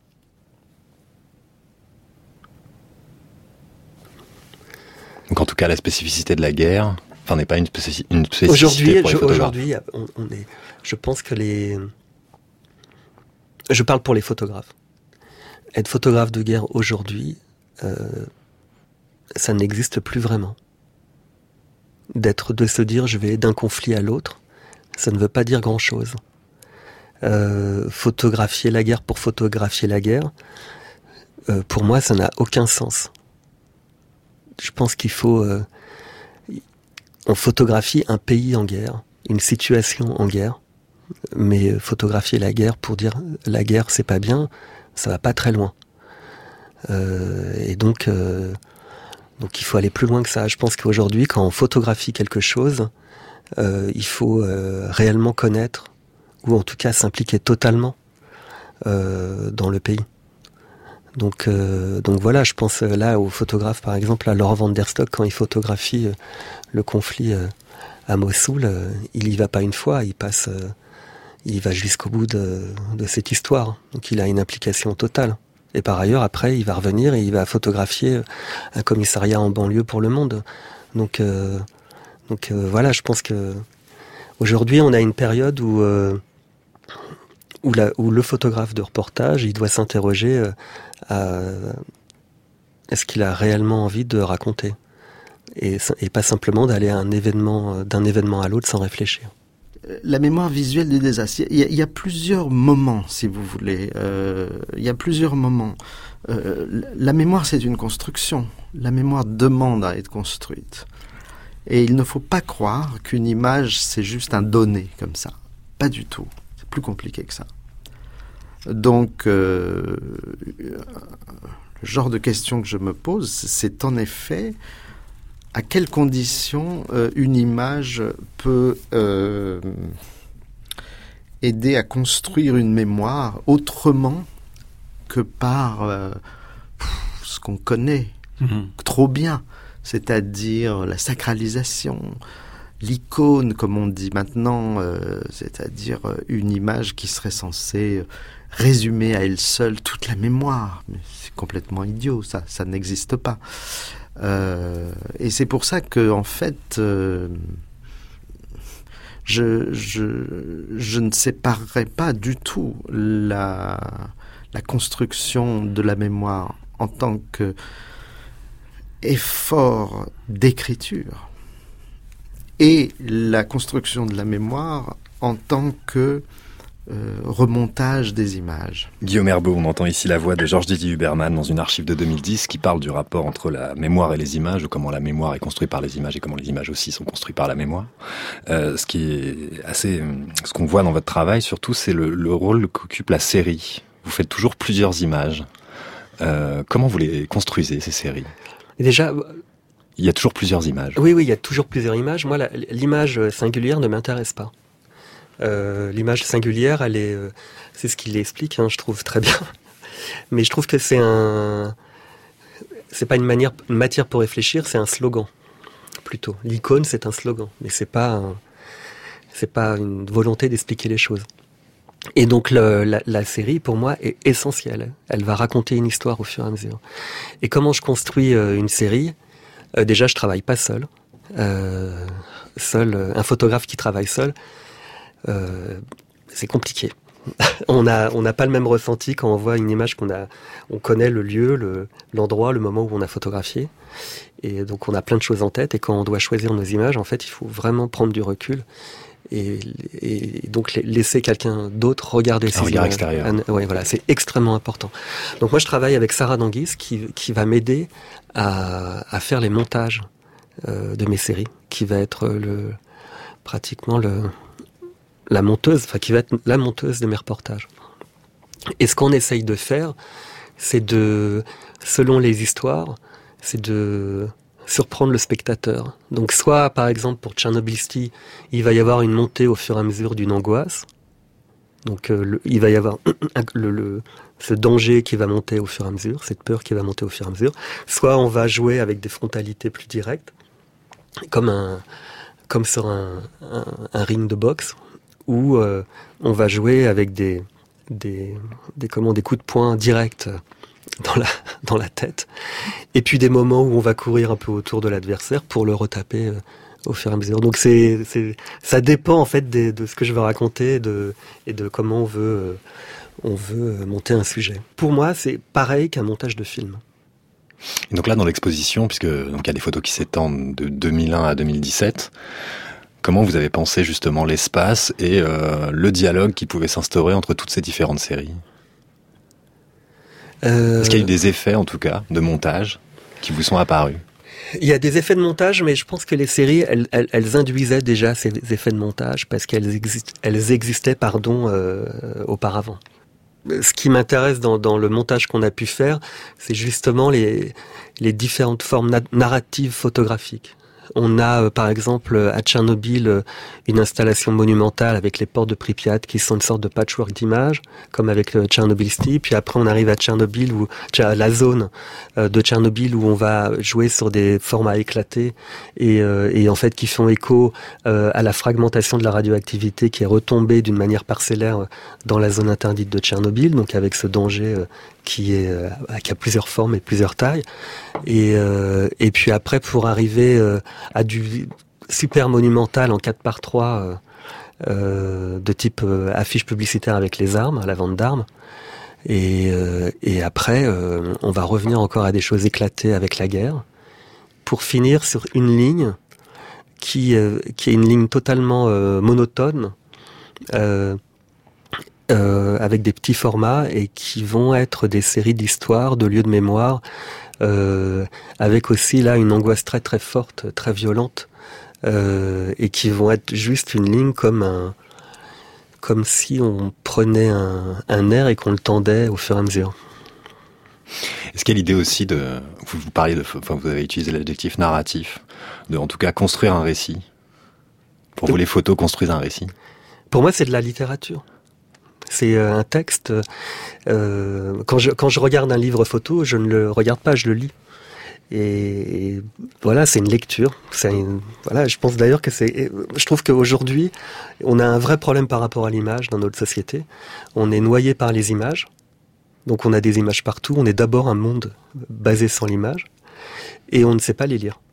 Donc en tout cas, la spécificité de la guerre, enfin, n'est pas une, spécifi- une spécificité aujourd'hui, pour les je, photographes. aujourd'hui, on, on est, je pense que les, je parle pour les photographes. Être photographe de guerre aujourd'hui, euh, ça n'existe plus vraiment. D'être, de se dire, je vais d'un conflit à l'autre, ça ne veut pas dire grand-chose. Euh, photographier la guerre pour photographier la guerre, euh, pour moi, ça n'a aucun sens. Je pense qu'il faut... Euh, on photographie un pays en guerre, une situation en guerre, mais photographier la guerre pour dire la guerre c'est pas bien, ça va pas très loin. Euh, et donc, euh, donc il faut aller plus loin que ça. Je pense qu'aujourd'hui, quand on photographie quelque chose, euh, il faut euh, réellement connaître, ou en tout cas s'impliquer totalement euh, dans le pays. Donc, euh, donc voilà, je pense euh, là aux photographes, par exemple, à Laurent van der Stok, quand il photographie euh, le conflit euh, à Mossoul, euh, il y va pas une fois, il passe, euh, il va jusqu'au bout de, de cette histoire. Donc il a une implication totale. Et par ailleurs, après, il va revenir et il va photographier euh, un commissariat en banlieue pour Le Monde. Donc, euh, donc euh, voilà, je pense que aujourd'hui, on a une période où euh, où, la, où le photographe de reportage, il doit s'interroger euh, à est-ce qu'il a réellement envie de raconter et, et pas simplement d'aller à un événement, d'un événement à l'autre sans réfléchir. La mémoire visuelle du désastre, il y a, il y a plusieurs moments, si vous voulez. Euh, il y a plusieurs moments. Euh, la mémoire, c'est une construction. La mémoire demande à être construite. Et il ne faut pas croire qu'une image, c'est juste un donné comme ça. Pas du tout. C'est plus compliqué que ça. Donc, euh, le genre de question que je me pose, c'est en effet à quelles conditions euh, une image peut euh, aider à construire une mémoire autrement que par euh, ce qu'on connaît mmh. trop bien, c'est-à-dire la sacralisation, l'icône, comme on dit maintenant, euh, c'est-à-dire une image qui serait censée résumer à elle seule toute la mémoire. Mais c'est complètement idiot, ça, ça n'existe pas. Euh, et c'est pour ça que, en fait, euh, je, je, je ne séparerai pas du tout la, la construction de la mémoire en tant que effort d'écriture et la construction de la mémoire en tant que Euh, remontage des images. Guillaume Herbeau, on entend ici la voix de Georges Didier Huberman dans une archive de deux mille dix qui parle du rapport entre la mémoire et les images, ou comment la mémoire est construite par les images et comment les images aussi sont construites par la mémoire. Euh, ce qui est assez, ce qu'on voit dans votre travail surtout, c'est le, le rôle qu'occupe la série. Vous faites toujours plusieurs images. Euh, comment vous les construisez, ces séries ? Et déjà, il y a toujours plusieurs images. Oui, oui, il y a toujours plusieurs images. Moi, la, l'image singulière ne m'intéresse pas. Euh, l'image singulière, elle est, euh, c'est ce qui l'explique, hein, je trouve très bien. Mais je trouve que c'est un, c'est pas une manière, une matière pour réfléchir, c'est un slogan plutôt. L'icône, c'est un slogan, mais c'est pas, un, c'est pas une volonté d'expliquer les choses. Et donc le, la, la série, pour moi, est essentielle. Elle va raconter une histoire au fur et à mesure. Et comment je construis euh, une série ? euh, Déjà, je travaille pas seul. Euh, seul, euh, un photographe qui travaille seul. Euh, c'est compliqué. on a on n'a pas le même ressenti quand on voit une image qu'on a, on connaît le lieu, le l'endroit, le moment où on a photographié, et donc on a plein de choses en tête. Et quand on doit choisir nos images, en fait, il faut vraiment prendre du recul et, et donc laisser quelqu'un d'autre regarder ces images. Un regard extérieur. Ouais, voilà, c'est extrêmement important. Donc moi, je travaille avec Sarah Danguis qui qui va m'aider à à faire les montages euh, de mes séries, qui va être le pratiquement le la monteuse, enfin qui va être la monteuse de mes reportages. Et ce qu'on essaye de faire, c'est de, selon les histoires, c'est de surprendre le spectateur. Donc soit, par exemple, pour Tchernobylski, il va y avoir une montée au fur et à mesure d'une angoisse. Donc euh, le, il va y avoir le, le, ce danger qui va monter au fur et à mesure, cette peur qui va monter au fur et à mesure. Soit on va jouer avec des frontalités plus directes, comme, un, comme sur un, un, un ring de boxe, où euh, on va jouer avec des, des, des, comment, des coups de poing directs dans la, dans la tête, et puis des moments où on va courir un peu autour de l'adversaire pour le retaper euh, au fur et à mesure. Donc c'est, c'est, ça dépend en fait des, de ce que je veux raconter de, et de comment on veut, euh, on veut monter un sujet. Pour moi, c'est pareil qu'un montage de film. Et donc là, dans l'exposition, puisque donc il y a des photos qui s'étendent de deux mille un à deux mille dix-sept, comment vous avez pensé justement l'espace et euh, le dialogue qui pouvait s'instaurer entre toutes ces différentes séries ? Euh... Est-ce qu'il y a eu des effets, en tout cas, de montage qui vous sont apparus ? Il y a des effets de montage, mais je pense que les séries, elles, elles, elles induisaient déjà ces effets de montage parce qu'elles exist, elles existaient, pardon, euh, auparavant. Ce qui m'intéresse dans, dans le montage qu'on a pu faire, c'est justement les, les différentes formes na- narratives photographiques. On a, euh, par exemple, à Tchernobyl, euh, une installation monumentale avec les portes de Pripyat qui sont une sorte de patchwork d'images, comme avec euh, Tchernobylski. Puis après, on arrive à Tchernobyl, où, la zone euh, de Tchernobyl où on va jouer sur des formats éclatés et, euh, et en fait qui font écho euh, à la fragmentation de la radioactivité qui est retombée d'une manière parcellaire dans la zone interdite de Tchernobyl, donc avec ce danger euh, qui est euh, qui a plusieurs formes et plusieurs tailles. Et, euh, et puis après, pour arriver euh, à du super monumental en quatre par trois euh, euh, de type euh, affiche publicitaire avec les armes, la vente d'armes. Et, euh, et après, euh, on va revenir encore à des choses éclatées avec la guerre, pour finir sur une ligne qui, euh, qui est une ligne totalement euh, monotone, euh, euh, avec des petits formats et qui vont être des séries d'histoires, de lieux de mémoire, euh, avec aussi là une angoisse très très forte, très violente, euh, et qui vont être juste une ligne comme un, comme si on prenait un, un air et qu'on le tendait au fur et à mesure. Est-ce qu'il y a l'idée aussi de, vous, vous parliez de, enfin vous avez utilisé l'adjectif narratif, de en tout cas construire un récit. Pour vous, les photos construisent un récit. Pour moi, c'est de la littérature. C'est un texte. Euh, quand je quand je regarde un livre photo, je ne le regarde pas, je le lis. Et, et voilà, c'est une lecture. C'est une, voilà, je pense d'ailleurs que c'est. Je trouve qu'aujourd'hui, on a un vrai problème par rapport à l'image dans notre société. On est noyé par les images. Donc on a des images partout. On est d'abord un monde basé sur l'image, et on ne sait pas les lire.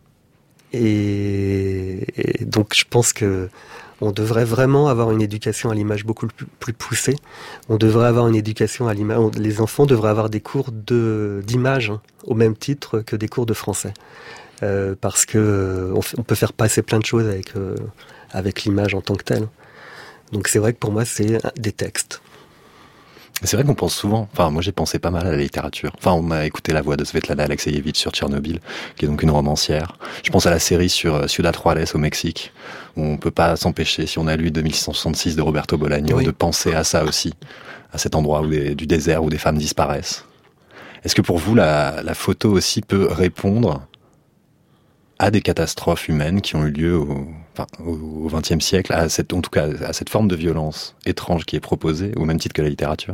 Et, et donc je pense que on devrait vraiment avoir une éducation à l'image beaucoup plus, plus poussée. On devrait avoir une éducation à l'image. On, les enfants devraient avoir des cours de, d'image, hein, au même titre que des cours de français, euh, parce que on, on peut faire passer plein de choses avec euh, avec l'image en tant que telle. Donc c'est vrai que pour moi c'est des textes. C'est vrai qu'on pense souvent, enfin moi j'ai pensé pas mal à la littérature. Enfin on m'a écouté la voix de Svetlana Alexievitch sur Tchernobyl, qui est donc une romancière. Je pense à la série sur Ciudad Juárez au Mexique, où on peut pas s'empêcher, si on a lu deux mille six cent soixante-six de Roberto Bolaño, oui, de penser à ça aussi, à cet endroit où des, du désert où des femmes disparaissent. Est-ce que pour vous la, la photo aussi peut répondre à des catastrophes humaines qui ont eu lieu au, enfin, au vingtième siècle, à cette, en tout cas à cette forme de violence étrange qui est proposée, au même titre que la littérature?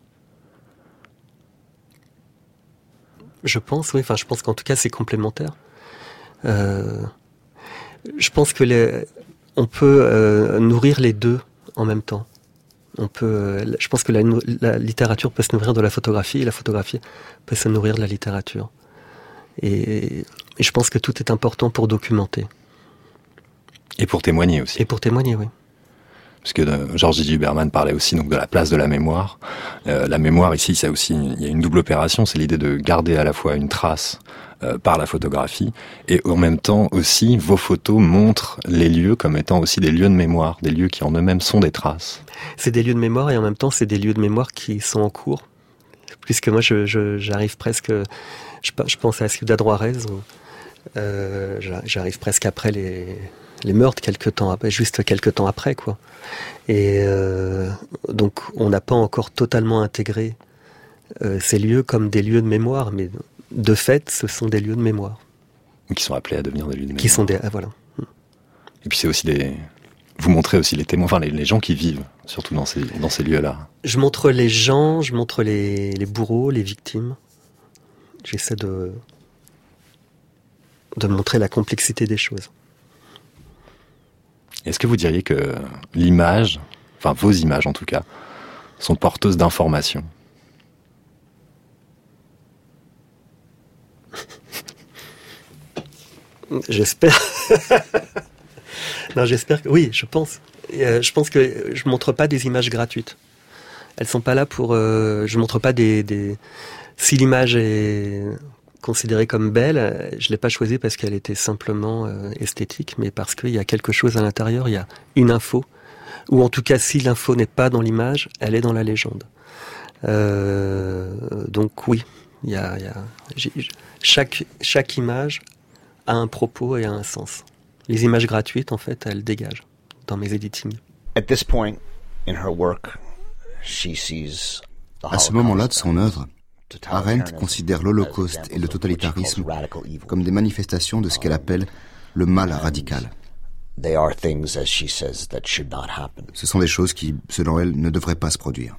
Je pense, oui. Enfin, je pense qu'en tout cas, c'est complémentaire. Euh, je pense que les, on peut euh, nourrir les deux en même temps. On peut. Je pense que la, la littérature peut se nourrir de la photographie et la photographie peut se nourrir de la littérature. Et, et je pense que tout est important pour documenter. Et pour témoigner aussi. Et pour témoigner, oui. Parce que euh, Georges Didier Huberman parlait aussi donc de la place de la mémoire. Euh, la mémoire ici, c'est aussi, il y a une double opération, c'est l'idée de garder à la fois une trace euh, par la photographie, et en même temps aussi, vos photos montrent les lieux comme étant aussi des lieux de mémoire, des lieux qui en eux-mêmes sont des traces. C'est des lieux de mémoire et en même temps, c'est des lieux de mémoire qui sont en cours. Puisque moi, je, je, j'arrive presque, je, je pense à Ciudad Juárez, euh, j'arrive presque après les... les meurtres quelques temps après, juste quelques temps après, quoi. Et euh, donc, on n'a pas encore totalement intégré euh, ces lieux comme des lieux de mémoire, mais de fait, ce sont des lieux de mémoire. Qui sont appelés à devenir des lieux de mémoire. Qui sont des... Ah, voilà. Et puis c'est aussi des... Vous montrez aussi les témoins, enfin les, les gens qui vivent, surtout dans ces, dans ces lieux-là. Je montre les gens, je montre les, les bourreaux, les victimes. J'essaie de, de montrer la complexité des choses. Est-ce que vous diriez que l'image, enfin vos images en tout cas, sont porteuses d'informations ? J'espère. Non, j'espère que oui, je pense. Euh, je pense que je montre pas des images gratuites. Elles sont pas là pour. Euh, je montre pas des, des. Si l'image est considérée comme belle, je l'ai pas choisie parce qu'elle était simplement euh, esthétique, mais parce qu'il y a quelque chose à l'intérieur. Il y a une info, ou en tout cas, si l'info n'est pas dans l'image, elle est dans la légende. Euh, donc oui, il y a, il y a j'ai, chaque chaque image a un propos et a un sens. Les images gratuites, en fait, elles dégagent dans mes éditings. At this point in her work, she sees the À ce moment-là de son œuvre, Arendt considère l'Holocauste et le totalitarisme comme des manifestations de ce qu'elle appelle le mal radical. Ce sont des choses qui, selon elle, ne devraient pas se produire.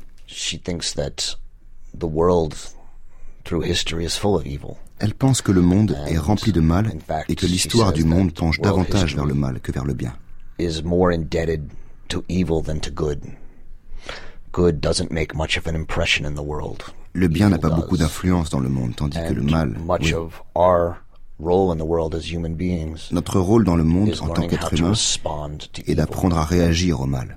Elle pense que le monde est rempli de mal et que l'histoire du monde penche davantage vers le mal que vers le bien. Le bien n'a pas beaucoup d'influence dans le monde, tandis que le mal, oui. Notre rôle dans le monde en tant qu'être humain est d'apprendre à réagir au mal.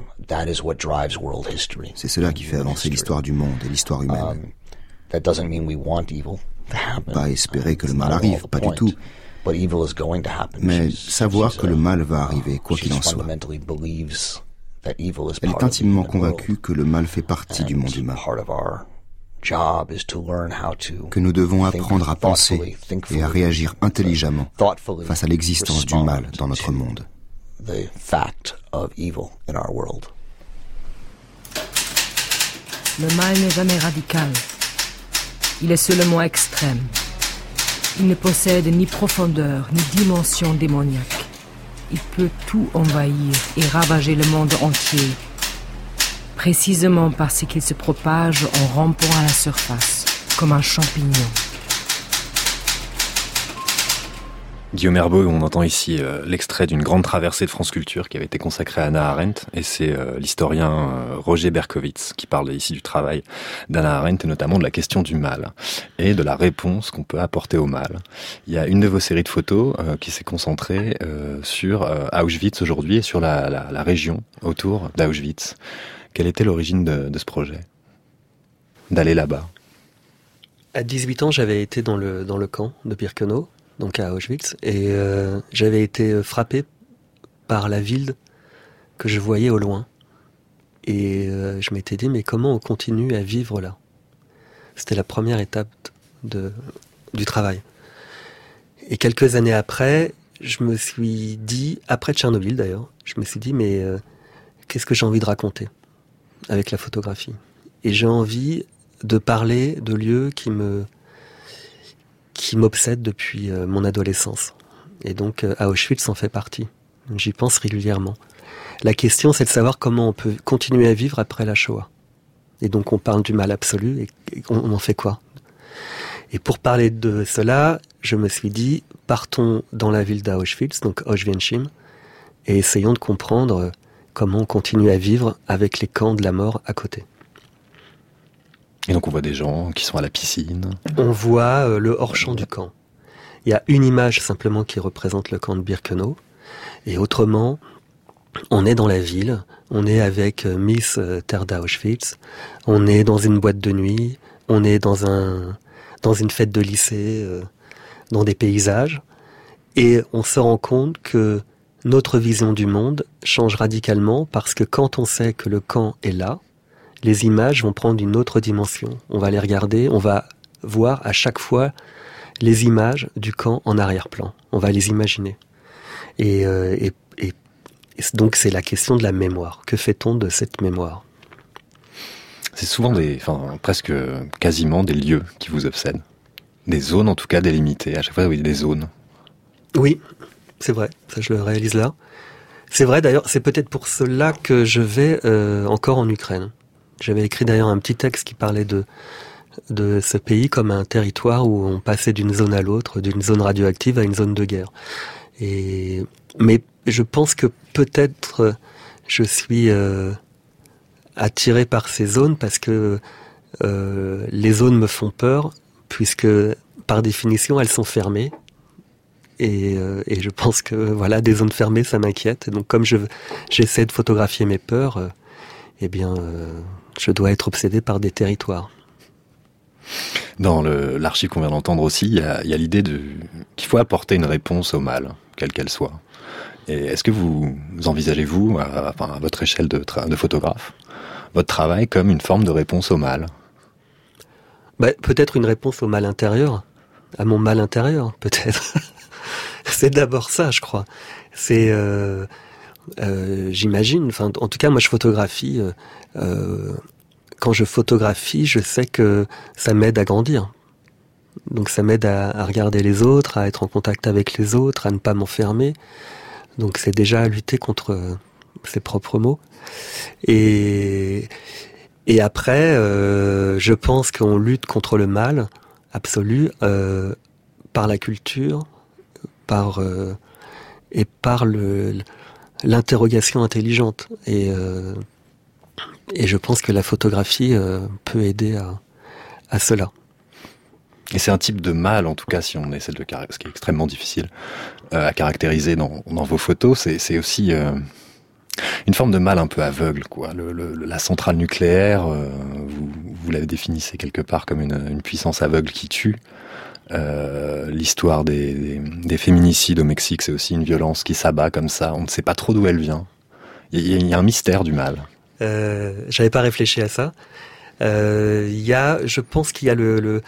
C'est cela qui fait avancer l'histoire du monde et l'histoire humaine. Pas espérer que le mal arrive, pas du tout. Mais savoir que le mal va arriver, quoi qu'il en soit. Elle est intimement convaincue que le mal fait partie du monde humain. Que nous devons apprendre à penser et à réagir intelligemment face à l'existence du mal dans notre monde. Le mal n'est jamais radical. Il est seulement extrême. Il ne possède ni profondeur, ni dimension démoniaque. Il peut tout envahir et ravager le monde entier, précisément parce qu'il se propage en rampant à la surface, comme un champignon. Guillaume Herbeau, on entend ici euh, l'extrait d'une grande traversée de France Culture qui avait été consacrée à Hannah Arendt, et c'est euh, l'historien euh, Roger Berkowitz qui parle ici du travail d'Hannah Arendt et notamment de la question du mal et de la réponse qu'on peut apporter au mal. Il y a une de vos séries de photos euh, qui s'est concentrée euh, sur euh, Auschwitz aujourd'hui et sur la, la, la région autour d'Auschwitz. Quelle était l'origine de, de ce projet, d'aller là-bas ? À dix-huit ans, j'avais été dans le, dans le camp de Birkenau, donc à Auschwitz, et euh, j'avais été frappé par la ville que je voyais au loin. Et euh, je m'étais dit, mais comment on continue à vivre là ? C'était la première étape de, du travail. Et quelques années après, je me suis dit, après Tchernobyl d'ailleurs, je me suis dit, mais euh, qu'est-ce que j'ai envie de raconter avec la photographie ? Et j'ai envie de parler de lieux qui me... qui m'obsède depuis euh, mon adolescence. Et donc, euh, Auschwitz en fait partie. J'y pense régulièrement. La question, c'est de savoir comment on peut continuer à vivre après la Shoah. Et donc, on parle du mal absolu, et, et on, on en fait quoi ? Et pour parler de cela, je me suis dit, partons dans la ville d'Auschwitz, donc Auschwitz, et essayons de comprendre comment on continue à vivre avec les camps de la mort à côté. Et donc on voit des gens qui sont à la piscine. On voit euh, le hors-champ du camp. Il y a une image simplement qui représente le camp de Birkenau. Et autrement, on est dans la ville, on est avec euh, Miss euh, Terre d'Auschwitz, on est dans une boîte de nuit, on est dans, un, dans une fête de lycée, euh, dans des paysages. Et on se rend compte que notre vision du monde change radicalement parce que quand on sait que le camp est là, les images vont prendre une autre dimension. On va les regarder, on va voir à chaque fois les images du camp en arrière-plan. On va les imaginer. Et, euh, et, et, et donc c'est la question de la mémoire. Que fait-on de cette mémoire ? C'est souvent des, enfin presque quasiment des lieux qui vous obsèdent. Des zones en tout cas délimitées. À chaque fois, oui, des zones. Oui, c'est vrai, ça je le réalise là. C'est vrai d'ailleurs, c'est peut-être pour cela que je vais euh, encore en Ukraine. J'avais écrit d'ailleurs un petit texte qui parlait de, de ce pays comme un territoire où on passait d'une zone à l'autre, d'une zone radioactive à une zone de guerre. Et, mais je pense que peut-être je suis euh, attiré par ces zones parce que euh, les zones me font peur, puisque par définition elles sont fermées. Et, euh, et je pense que voilà, des zones fermées, ça m'inquiète. Donc comme je, j'essaie de photographier mes peurs, euh, eh bien, euh, je dois être obsédé par des territoires. Dans le, l'archive qu'on vient d'entendre aussi, il y a, il y a l'idée de, qu'il faut apporter une réponse au mal, quelle qu'elle soit. Et est-ce que vous, vous envisagez, vous, à, enfin, à votre échelle de, tra- de photographe, votre travail comme une forme de réponse au mal ? Bah, peut-être une réponse au mal intérieur, à mon mal intérieur, peut-être. C'est d'abord ça, je crois. C'est, euh, euh, j'imagine, enfin, en tout cas, moi, je photographie. Euh, euh, quand je photographie, je sais que ça m'aide à grandir. Donc, ça m'aide à, à regarder les autres, à être en contact avec les autres, à ne pas m'enfermer. Donc, c'est déjà à lutter contre euh, ses propres maux. Et, et après, euh, je pense qu'on lutte contre le mal absolu euh, par la culture, par euh, et par le l'interrogation intelligente et euh, et je pense que la photographie euh, peut aider à à cela. Et c'est un type de mal, en tout cas, si on essaie de le car- ce qui est extrêmement difficile euh, à caractériser dans, dans vos photos, c'est, c'est aussi euh, une forme de mal un peu aveugle, quoi. Le, le, la centrale nucléaire, euh, vous, vous la définissez quelque part comme une, une puissance aveugle qui tue. Euh, l'histoire des, des, des féminicides au Mexique, c'est aussi une violence qui s'abat comme ça. On ne sait pas trop d'où elle vient. Il y, il y a un mystère du mal. Euh, j'avais pas réfléchi à ça. Euh, il y a, je pense qu'il y a le, le,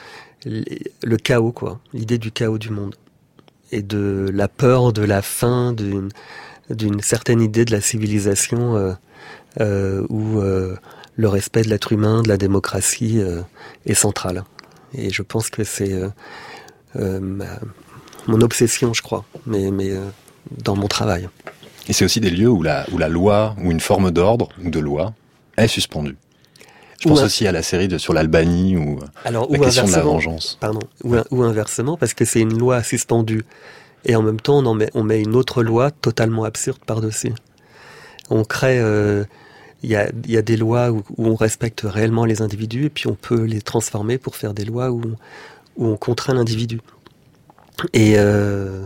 le chaos, quoi. L'idée du chaos du monde. Et de la peur de la fin d'une, d'une certaine idée de la civilisation euh, euh, où euh, le respect de l'être humain, de la démocratie euh, est central. Et je pense que c'est euh, euh, ma, mon obsession, je crois, mais, mais euh, dans mon travail. Et c'est aussi des lieux où la, où la loi, ou une forme d'ordre, ou de loi, est suspendue. Je pense un... aussi à la série de, sur l'Albanie, ou Alors, la ou question de la vengeance. Pardon, ou, ou inversement, parce que c'est une loi suspendue. Et en même temps, on, en met, on met une autre loi totalement absurde par-dessus. On crée... Euh, Il y a, il y a des lois où, où on respecte réellement les individus et puis on peut les transformer pour faire des lois où, où on contraint l'individu. Et, euh,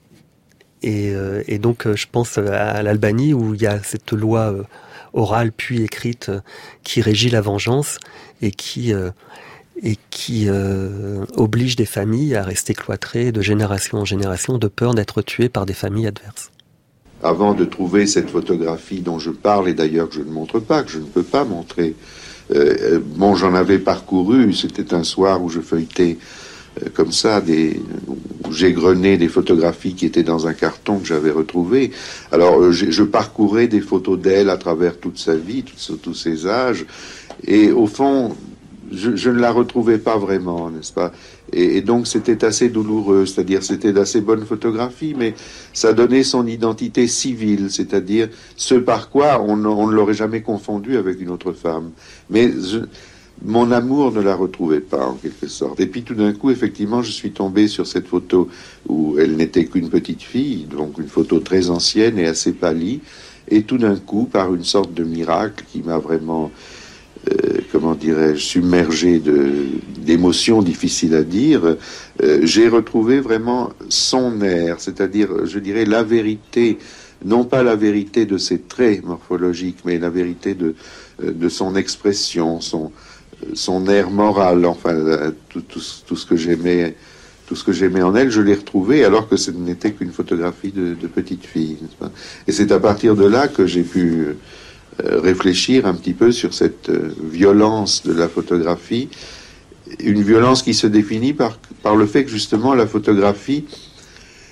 et, euh, et donc je pense à l'Albanie où il y a cette loi euh, orale puis écrite euh, qui régit la vengeance et qui, euh, et qui euh, oblige des familles à rester cloîtrées de génération en génération de peur d'être tuées par des familles adverses. Avant de trouver cette photographie dont je parle, et d'ailleurs que je ne montre pas, que je ne peux pas montrer, euh, bon, j'en avais parcouru, c'était un soir où je feuilletais euh, comme ça, des, où j'égrenais des photographies qui étaient dans un carton que j'avais retrouvé. Alors, euh, je, je parcourais des photos d'elle à travers toute sa vie, tous, tous ses âges, et au fond, je, je ne la retrouvais pas vraiment, n'est-ce pas ? Et, et donc c'était assez douloureux, c'est-à-dire c'était d'assez bonnes photographies, mais ça donnait son identité civile, c'est-à-dire ce par quoi on, on ne l'aurait jamais confondu avec une autre femme. Mais je, mon amour ne la retrouvait pas, en quelque sorte. Et puis tout d'un coup, effectivement, je suis tombé sur cette photo où elle n'était qu'une petite fille, donc une photo très ancienne et assez pâlie, et tout d'un coup, par une sorte de miracle qui m'a vraiment... Euh, comment dirais-je, submergé de, d'émotions difficiles à dire, euh, j'ai retrouvé vraiment son air, c'est-à-dire, je dirais, la vérité, non pas la vérité de ses traits morphologiques, mais la vérité de, de son expression, son, son air moral, enfin, tout, tout, tout ce que j'aimais, tout ce que j'aimais en elle, je l'ai retrouvé alors que ce n'était qu'une photographie de, de petite fille, n'est-ce pas ? Et c'est à partir de là que j'ai pu Euh, réfléchir un petit peu sur cette euh, violence de la photographie, une violence qui se définit par, par le fait que justement la photographie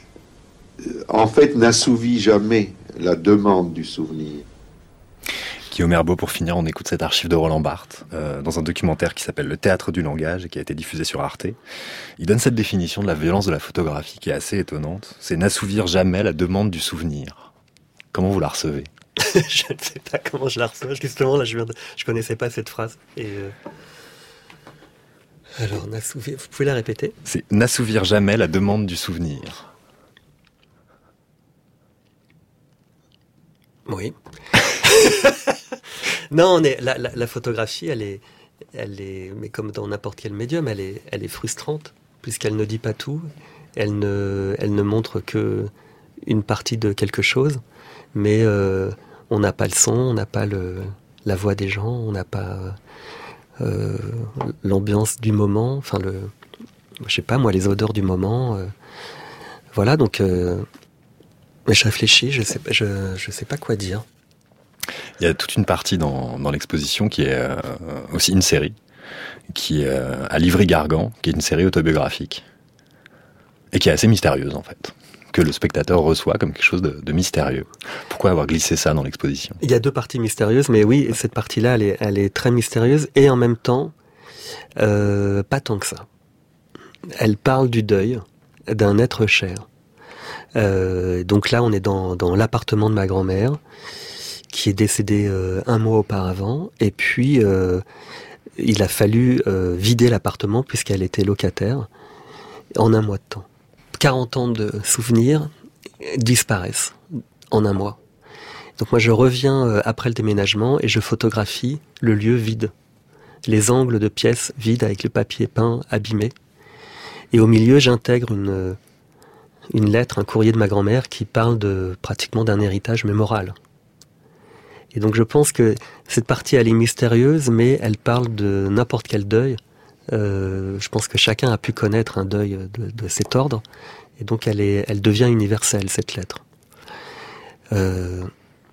euh, en fait n'assouvit jamais la demande du souvenir. Guillaume Herbeau, pour finir, on écoute cette archive de Roland Barthes euh, dans un documentaire qui s'appelle Le théâtre du langage et qui a été diffusé sur Arte. Il donne cette définition de la violence de la photographie qui est assez étonnante. C'est n'assouvir jamais la demande du souvenir. Comment vous la recevez? Je ne sais pas comment je la reçois. Justement, là, je ne je connaissais pas cette phrase. Et euh... Alors, n'assouvir... Vous pouvez la répéter? C'est n'assouvir jamais la demande du souvenir. Oui. Non, on est, la, la, la photographie, elle est, elle est, mais comme dans n'importe quel médium, elle est, elle est frustrante, puisqu'elle ne dit pas tout, elle ne, elle ne montre que une partie de quelque chose, mais euh, on n'a pas le son, on n'a pas le, la voix des gens, on n'a pas euh, l'ambiance du moment, enfin le, je sais pas moi, les odeurs du moment, euh, voilà, donc, euh, mais je réfléchis, je sais, je, je sais pas quoi dire. Il y a toute une partie dans, dans l'exposition qui est euh, aussi une série, qui est euh, à Livry-Gargan, qui est une série autobiographique, et qui est assez mystérieuse en fait, que le spectateur reçoit comme quelque chose de, de mystérieux. Pourquoi avoir glissé ça dans l'exposition? Il y a deux parties mystérieuses, mais oui, cette partie-là, elle est, elle est très mystérieuse, et en même temps, euh, pas tant que ça. Elle parle du deuil d'un être cher. Euh, donc là, on est dans, dans l'appartement de ma grand-mère, qui est décédée euh, un mois auparavant, et puis euh, il a fallu euh, vider l'appartement puisqu'elle était locataire en un mois de temps. quarante ans de souvenirs disparaissent en un mois. Donc moi je reviens euh, après le déménagement et je photographie le lieu vide, les angles de pièces vides avec le papier peint abîmé, et au milieu j'intègre une, une lettre, un courrier de ma grand-mère qui parle de, pratiquement d'un héritage mémoral. Et donc je pense que cette partie, elle est mystérieuse, mais elle parle de n'importe quel deuil. Euh, je pense que chacun a pu connaître un deuil de, de cet ordre. Et donc elle, est, elle devient universelle, cette lettre. Euh,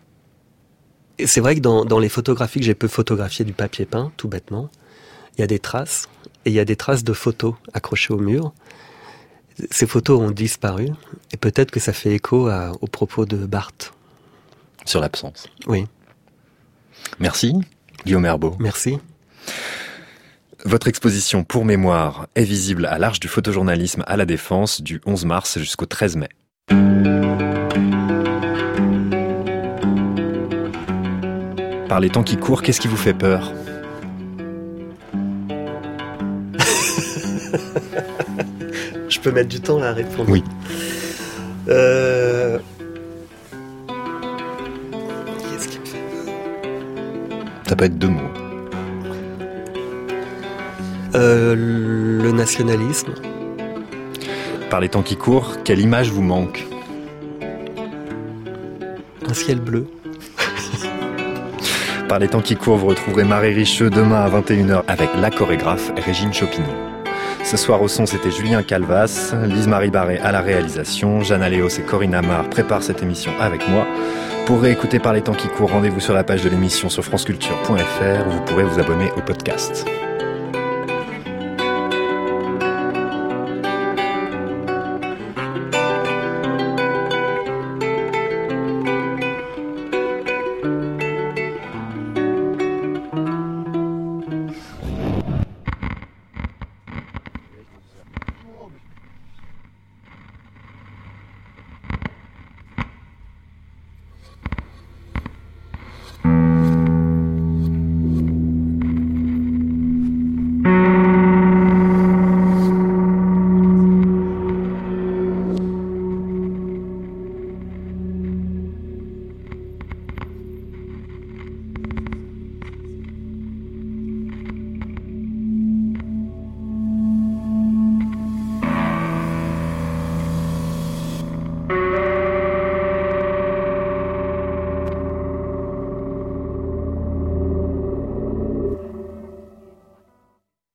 et c'est vrai que dans, dans les photographies que j'ai pu photographier du papier peint, tout bêtement, il y a des traces. Et il y a des traces de photos accrochées au mur. Ces photos ont disparu. Et peut-être que ça fait écho à, aux propos de Barthes. Sur l'absence. Oui. Merci, Guillaume Herbeau. Merci. Votre exposition Pour Mémoire est visible à l'Arche du photojournalisme à La Défense du onze mars jusqu'au treize mai. Par les temps qui courent, qu'est-ce qui vous fait peur? Je peux mettre du temps là à répondre. Oui. Euh... Ça peut être deux mots. Euh, le nationalisme. Par les temps qui courent, quelle image vous manque? Un ciel bleu. Par les temps qui courent, vous retrouverez Marie Richeux demain à vingt et une heures avec la chorégraphe Régine Chopineau. Ce soir au son, c'était Julien Calvas, Lise-Marie Barré à la réalisation, Jeanne Aléos et Corinne Amar préparent cette émission avec moi. Pour réécouter Par les temps qui courent, rendez-vous sur la page de l'émission sur franceculture point f r où vous pourrez vous abonner au podcast.